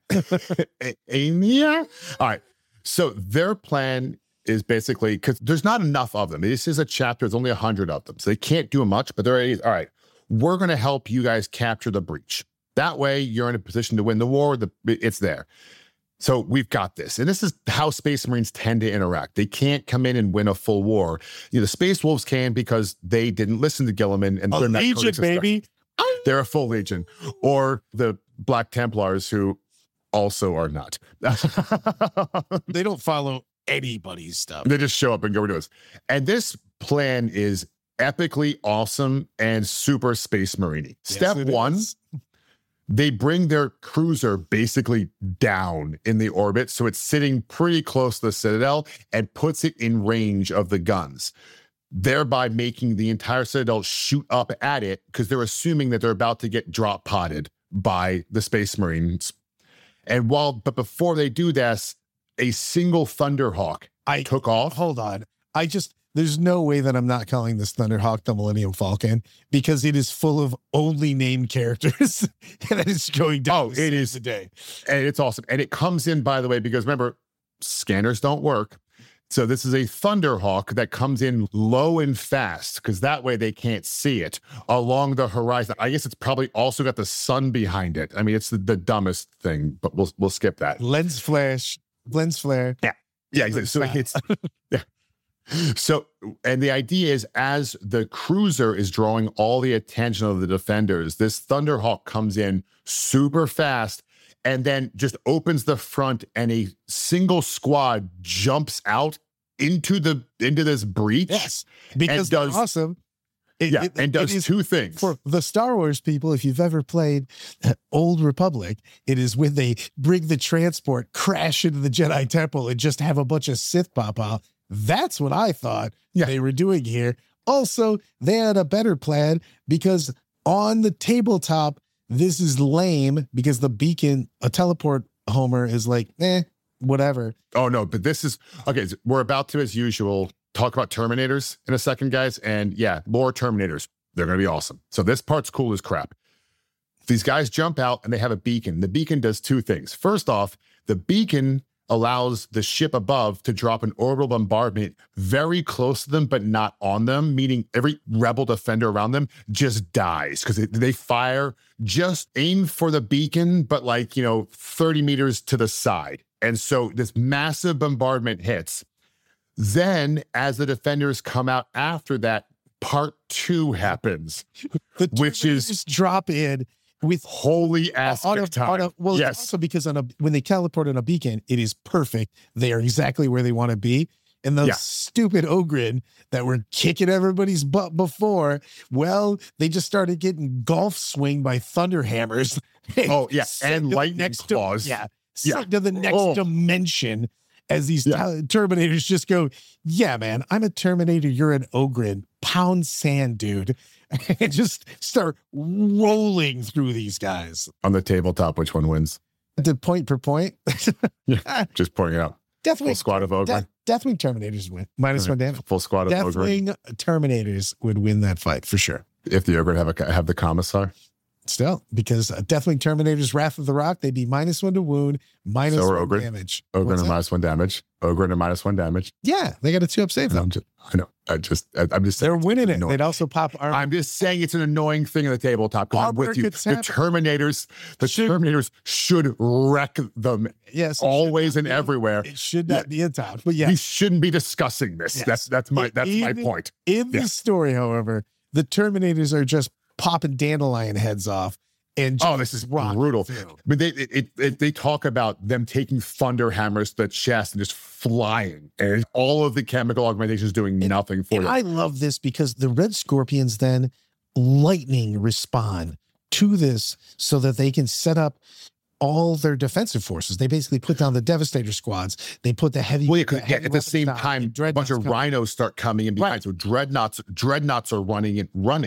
A: Aina? All right. So their plan is basically, because there's not enough of them. This is a chapter, there's only 100 of them. So they can't do much, but they're all right, we're going to help you guys capture the breach. That way you're in a position to win the war. It's there. So we've got this. And this is how Space Marines tend to interact. They can't come in and win a full war. The Space Wolves can because they didn't listen to Gilliman. And
C: they're not Legion, baby.
A: They're a full Legion. Or the Black Templars, who also are not.
C: They don't follow anybody's stuff.
A: They just show up and go do this. And this plan is epically awesome and super Space Marine-y. Step one, they bring their cruiser basically down in the orbit, so it's sitting pretty close to the Citadel and puts it in range of the guns, thereby making the entire Citadel shoot up at it because they're assuming that they're about to get drop potted by the Space Marines. But before they do this, a single Thunderhawk took off.
C: Hold on. There's no way that I'm not calling this Thunderhawk the Millennium Falcon because it is full of only named characters and it's going down.
A: Oh, it is
C: today.
A: And it's awesome. And it comes in, by the way, because remember, scanners don't work. So this is a Thunderhawk that comes in low and fast because that way they can't see it along the horizon. I guess it's probably also got the sun behind it. I mean, it's the dumbest thing, but we'll skip that.
C: Lens flare.
A: Yeah, exactly. So it's yeah. So, and the idea is as the cruiser is drawing all the attention of the defenders, this Thunderhawk comes in super fast and then just opens the front and a single squad jumps out into this breach.
C: Yes, because
A: does
C: awesome.
A: It does two things.
C: For the Star Wars people, if you've ever played Old Republic, it is when they bring the transport, crash into the Jedi Temple, and just have a bunch of Sith pop out. That's what I thought they were doing here. Also, they had a better plan because on the tabletop, this is lame because the beacon, a teleport Homer is like, whatever.
A: Oh, no, but this is, okay, so we're about to, as usual, talk about Terminators in a second, guys. And yeah, more Terminators. They're going to be awesome. So this part's cool as crap. These guys jump out and they have a beacon. The beacon does two things. First off, the beacon allows the ship above to drop an orbital bombardment very close to them, but not on them, meaning every rebel defender around them just dies because they fire, just aim for the beacon, but 30 meters to the side. And so this massive bombardment hits. Then as the defenders come out after that, part two happens, which is
C: drop in with
A: holy ass time.
C: Yes. Also because when they teleport on a beacon, it is perfect. They are exactly where they want to be. And those stupid Ogryn that were kicking everybody's butt before, well, they just started getting golf swing by thunder hammers.
A: Oh, yeah. And lightning claws.
C: To the next dimension as these Terminators just go, yeah, man, I'm a Terminator. You're an Ogryn. Pound sand, dude. And just start rolling through these guys.
A: On the tabletop, which one wins?
C: The point per point.
A: Just pointing it out.
C: Deathwing.
A: Full squad of Ogryn.
C: Deathwing Terminators win. -1 damage.
A: Full squad of Ogryn.
C: Deathwing Terminators would win that fight for sure.
A: If the Ogryn have the Commissar.
C: Still, because Deathwing Terminator's Wrath of the Rock, they'd be -1 to wound, -1 damage.
A: Ogryn are -1 damage. Ogryn are -1 damage.
C: Yeah, they got a 2-up save though.
A: I know. I'm just.
C: They're winning it. They'd also pop armor.
A: I'm just saying it's an annoying thing on the tabletop because I'm with you. The Terminators should wreck them.
C: Yes,
A: always and everywhere.
C: It should not be a top, but yeah,
A: we shouldn't be discussing this. Yes. That's my point.
C: In the story, however, the Terminators are just popping dandelion heads off. And
A: this is brutal. But they talk about them taking thunder hammers to the chest and just flying, and all of the chemical augmentations doing nothing for them.
C: I love this because the Red Scorpions then lightning respond to this so that they can set up all their defensive forces. They basically put down the Devastator squads. They put the heavy.
A: Well, at the same time, a bunch of rhinos start coming in behind. Right. So dreadnoughts are running.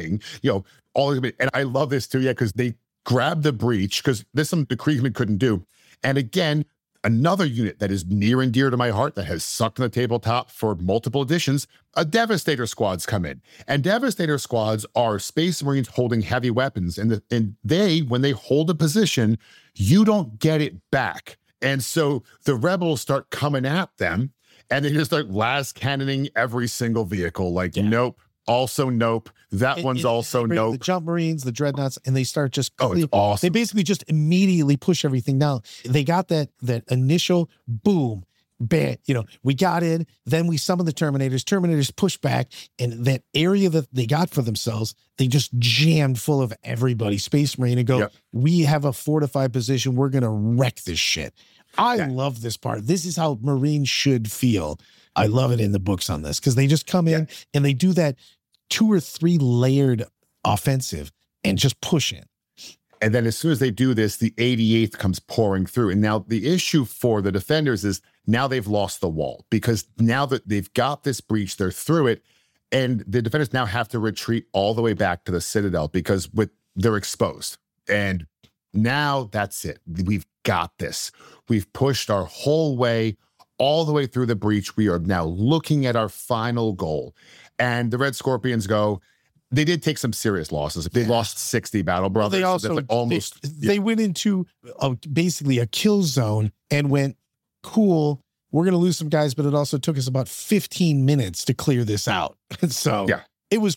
A: All of it. And I love this too, because they grab the breach because this is something the Kriegsmen couldn't do. And again, another unit that is near and dear to my heart that has sucked on the tabletop for multiple editions, a Devastator squads come in. And Devastator squads are Space Marines holding heavy weapons. And when they hold a position, you don't get it back. And so the rebels start coming at them and they just start las cannoning every single vehicle. Nope. Also nope. That one's also nope.
C: The Jump Marines, the Dreadnoughts, and they start just
A: it's awesome.
C: They basically just immediately push everything down. They got that initial boom, bam, we got in, then we summoned the Terminators push back, and that area that they got for themselves, they just jammed full of everybody, Space Marine, and go, we have a fortified position, we're gonna wreck this shit. I love this part. This is how Marines should feel. I love it in the books on this because they just come in and they do that 2 or 3 layered offensive and just push in.
A: And then as soon as they do this, the 88th comes pouring through. And now the issue for the defenders is now they've lost the wall because now that they've got this breach, they're through it. And the defenders now have to retreat all the way back to the Citadel because they're exposed. And now that's it. We've got this. We've pushed our whole way all the way through the breach. We are now looking at our final goal. And the Red Scorpions they did take some serious losses. They lost 60 battle brothers.
C: Well, they also they went into basically a kill zone and went, cool, we're going to lose some guys, but it also took us about 15 minutes to clear this out. So it was,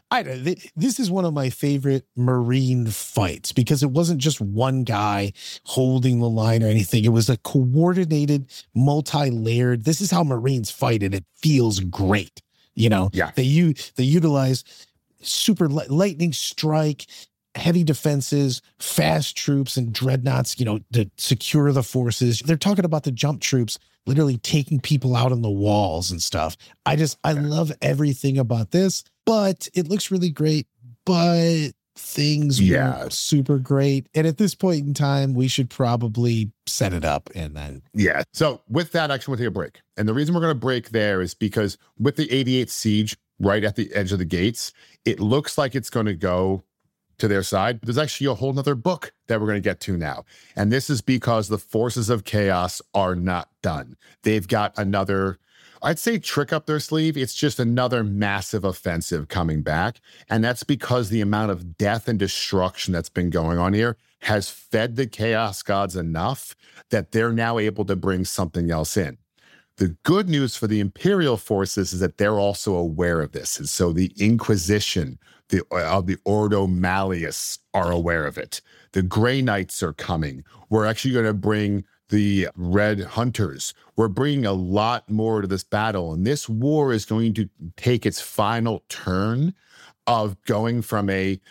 C: this is one of my favorite Marine fights because it wasn't just one guy holding the line or anything. It was a coordinated, multi-layered. This is how Marines fight, and it feels great. You know, they utilize super lightning strike, heavy defenses, fast troops, and dreadnoughts, to secure the forces. They're talking about the jump troops literally taking people out on the walls and stuff. I love everything about this, but it looks really great, but things were super great. And at this point in time, we should probably set it up and then.
A: Yeah. So with that, actually, we'll take a break. And the reason we're going to break there is because with the 88th siege right at the edge of the gates, it looks like it's going to go to their side. There's actually a whole nother book that we're going to get to now. And this is because the forces of chaos are not done. They've got another, I'd say, trick up their sleeve. It's just another massive offensive coming back. And that's because the amount of death and destruction that's been going on here has fed the chaos gods enough that they're now able to bring something else in. The good news for the Imperial forces is that they're also aware of this. And so the Inquisition of the Ordo Malleus are aware of it. The Grey Knights are coming. We're actually going to bring the Red Hunters. We're bringing a lot more to this battle. And this war is going to take its final turn of going from it's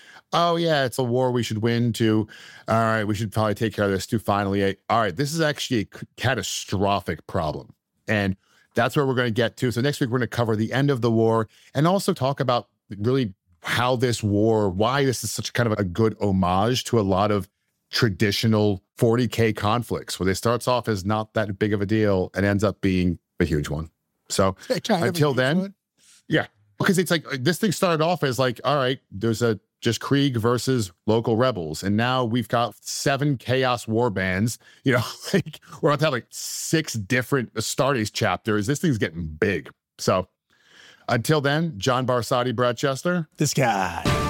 A: a war we should win to, all right, we should probably take care of this to finally, all right, this is actually a catastrophic problem. And that's where we're going to get to. So next week, we're going to cover the end of the war and also talk about really how this war, why this is such kind of a good homage to a lot of traditional 40K conflicts, where they starts off as not that big of a deal and ends up being a huge one. So until then, because it's like this thing started off as like, all right, there's just Krieg versus local rebels. And now we've got 7 Chaos war bands, like we're about to have like 6 different Astartes chapters. This thing's getting big. So until then, John Barsati, Brad Chester.
C: This guy.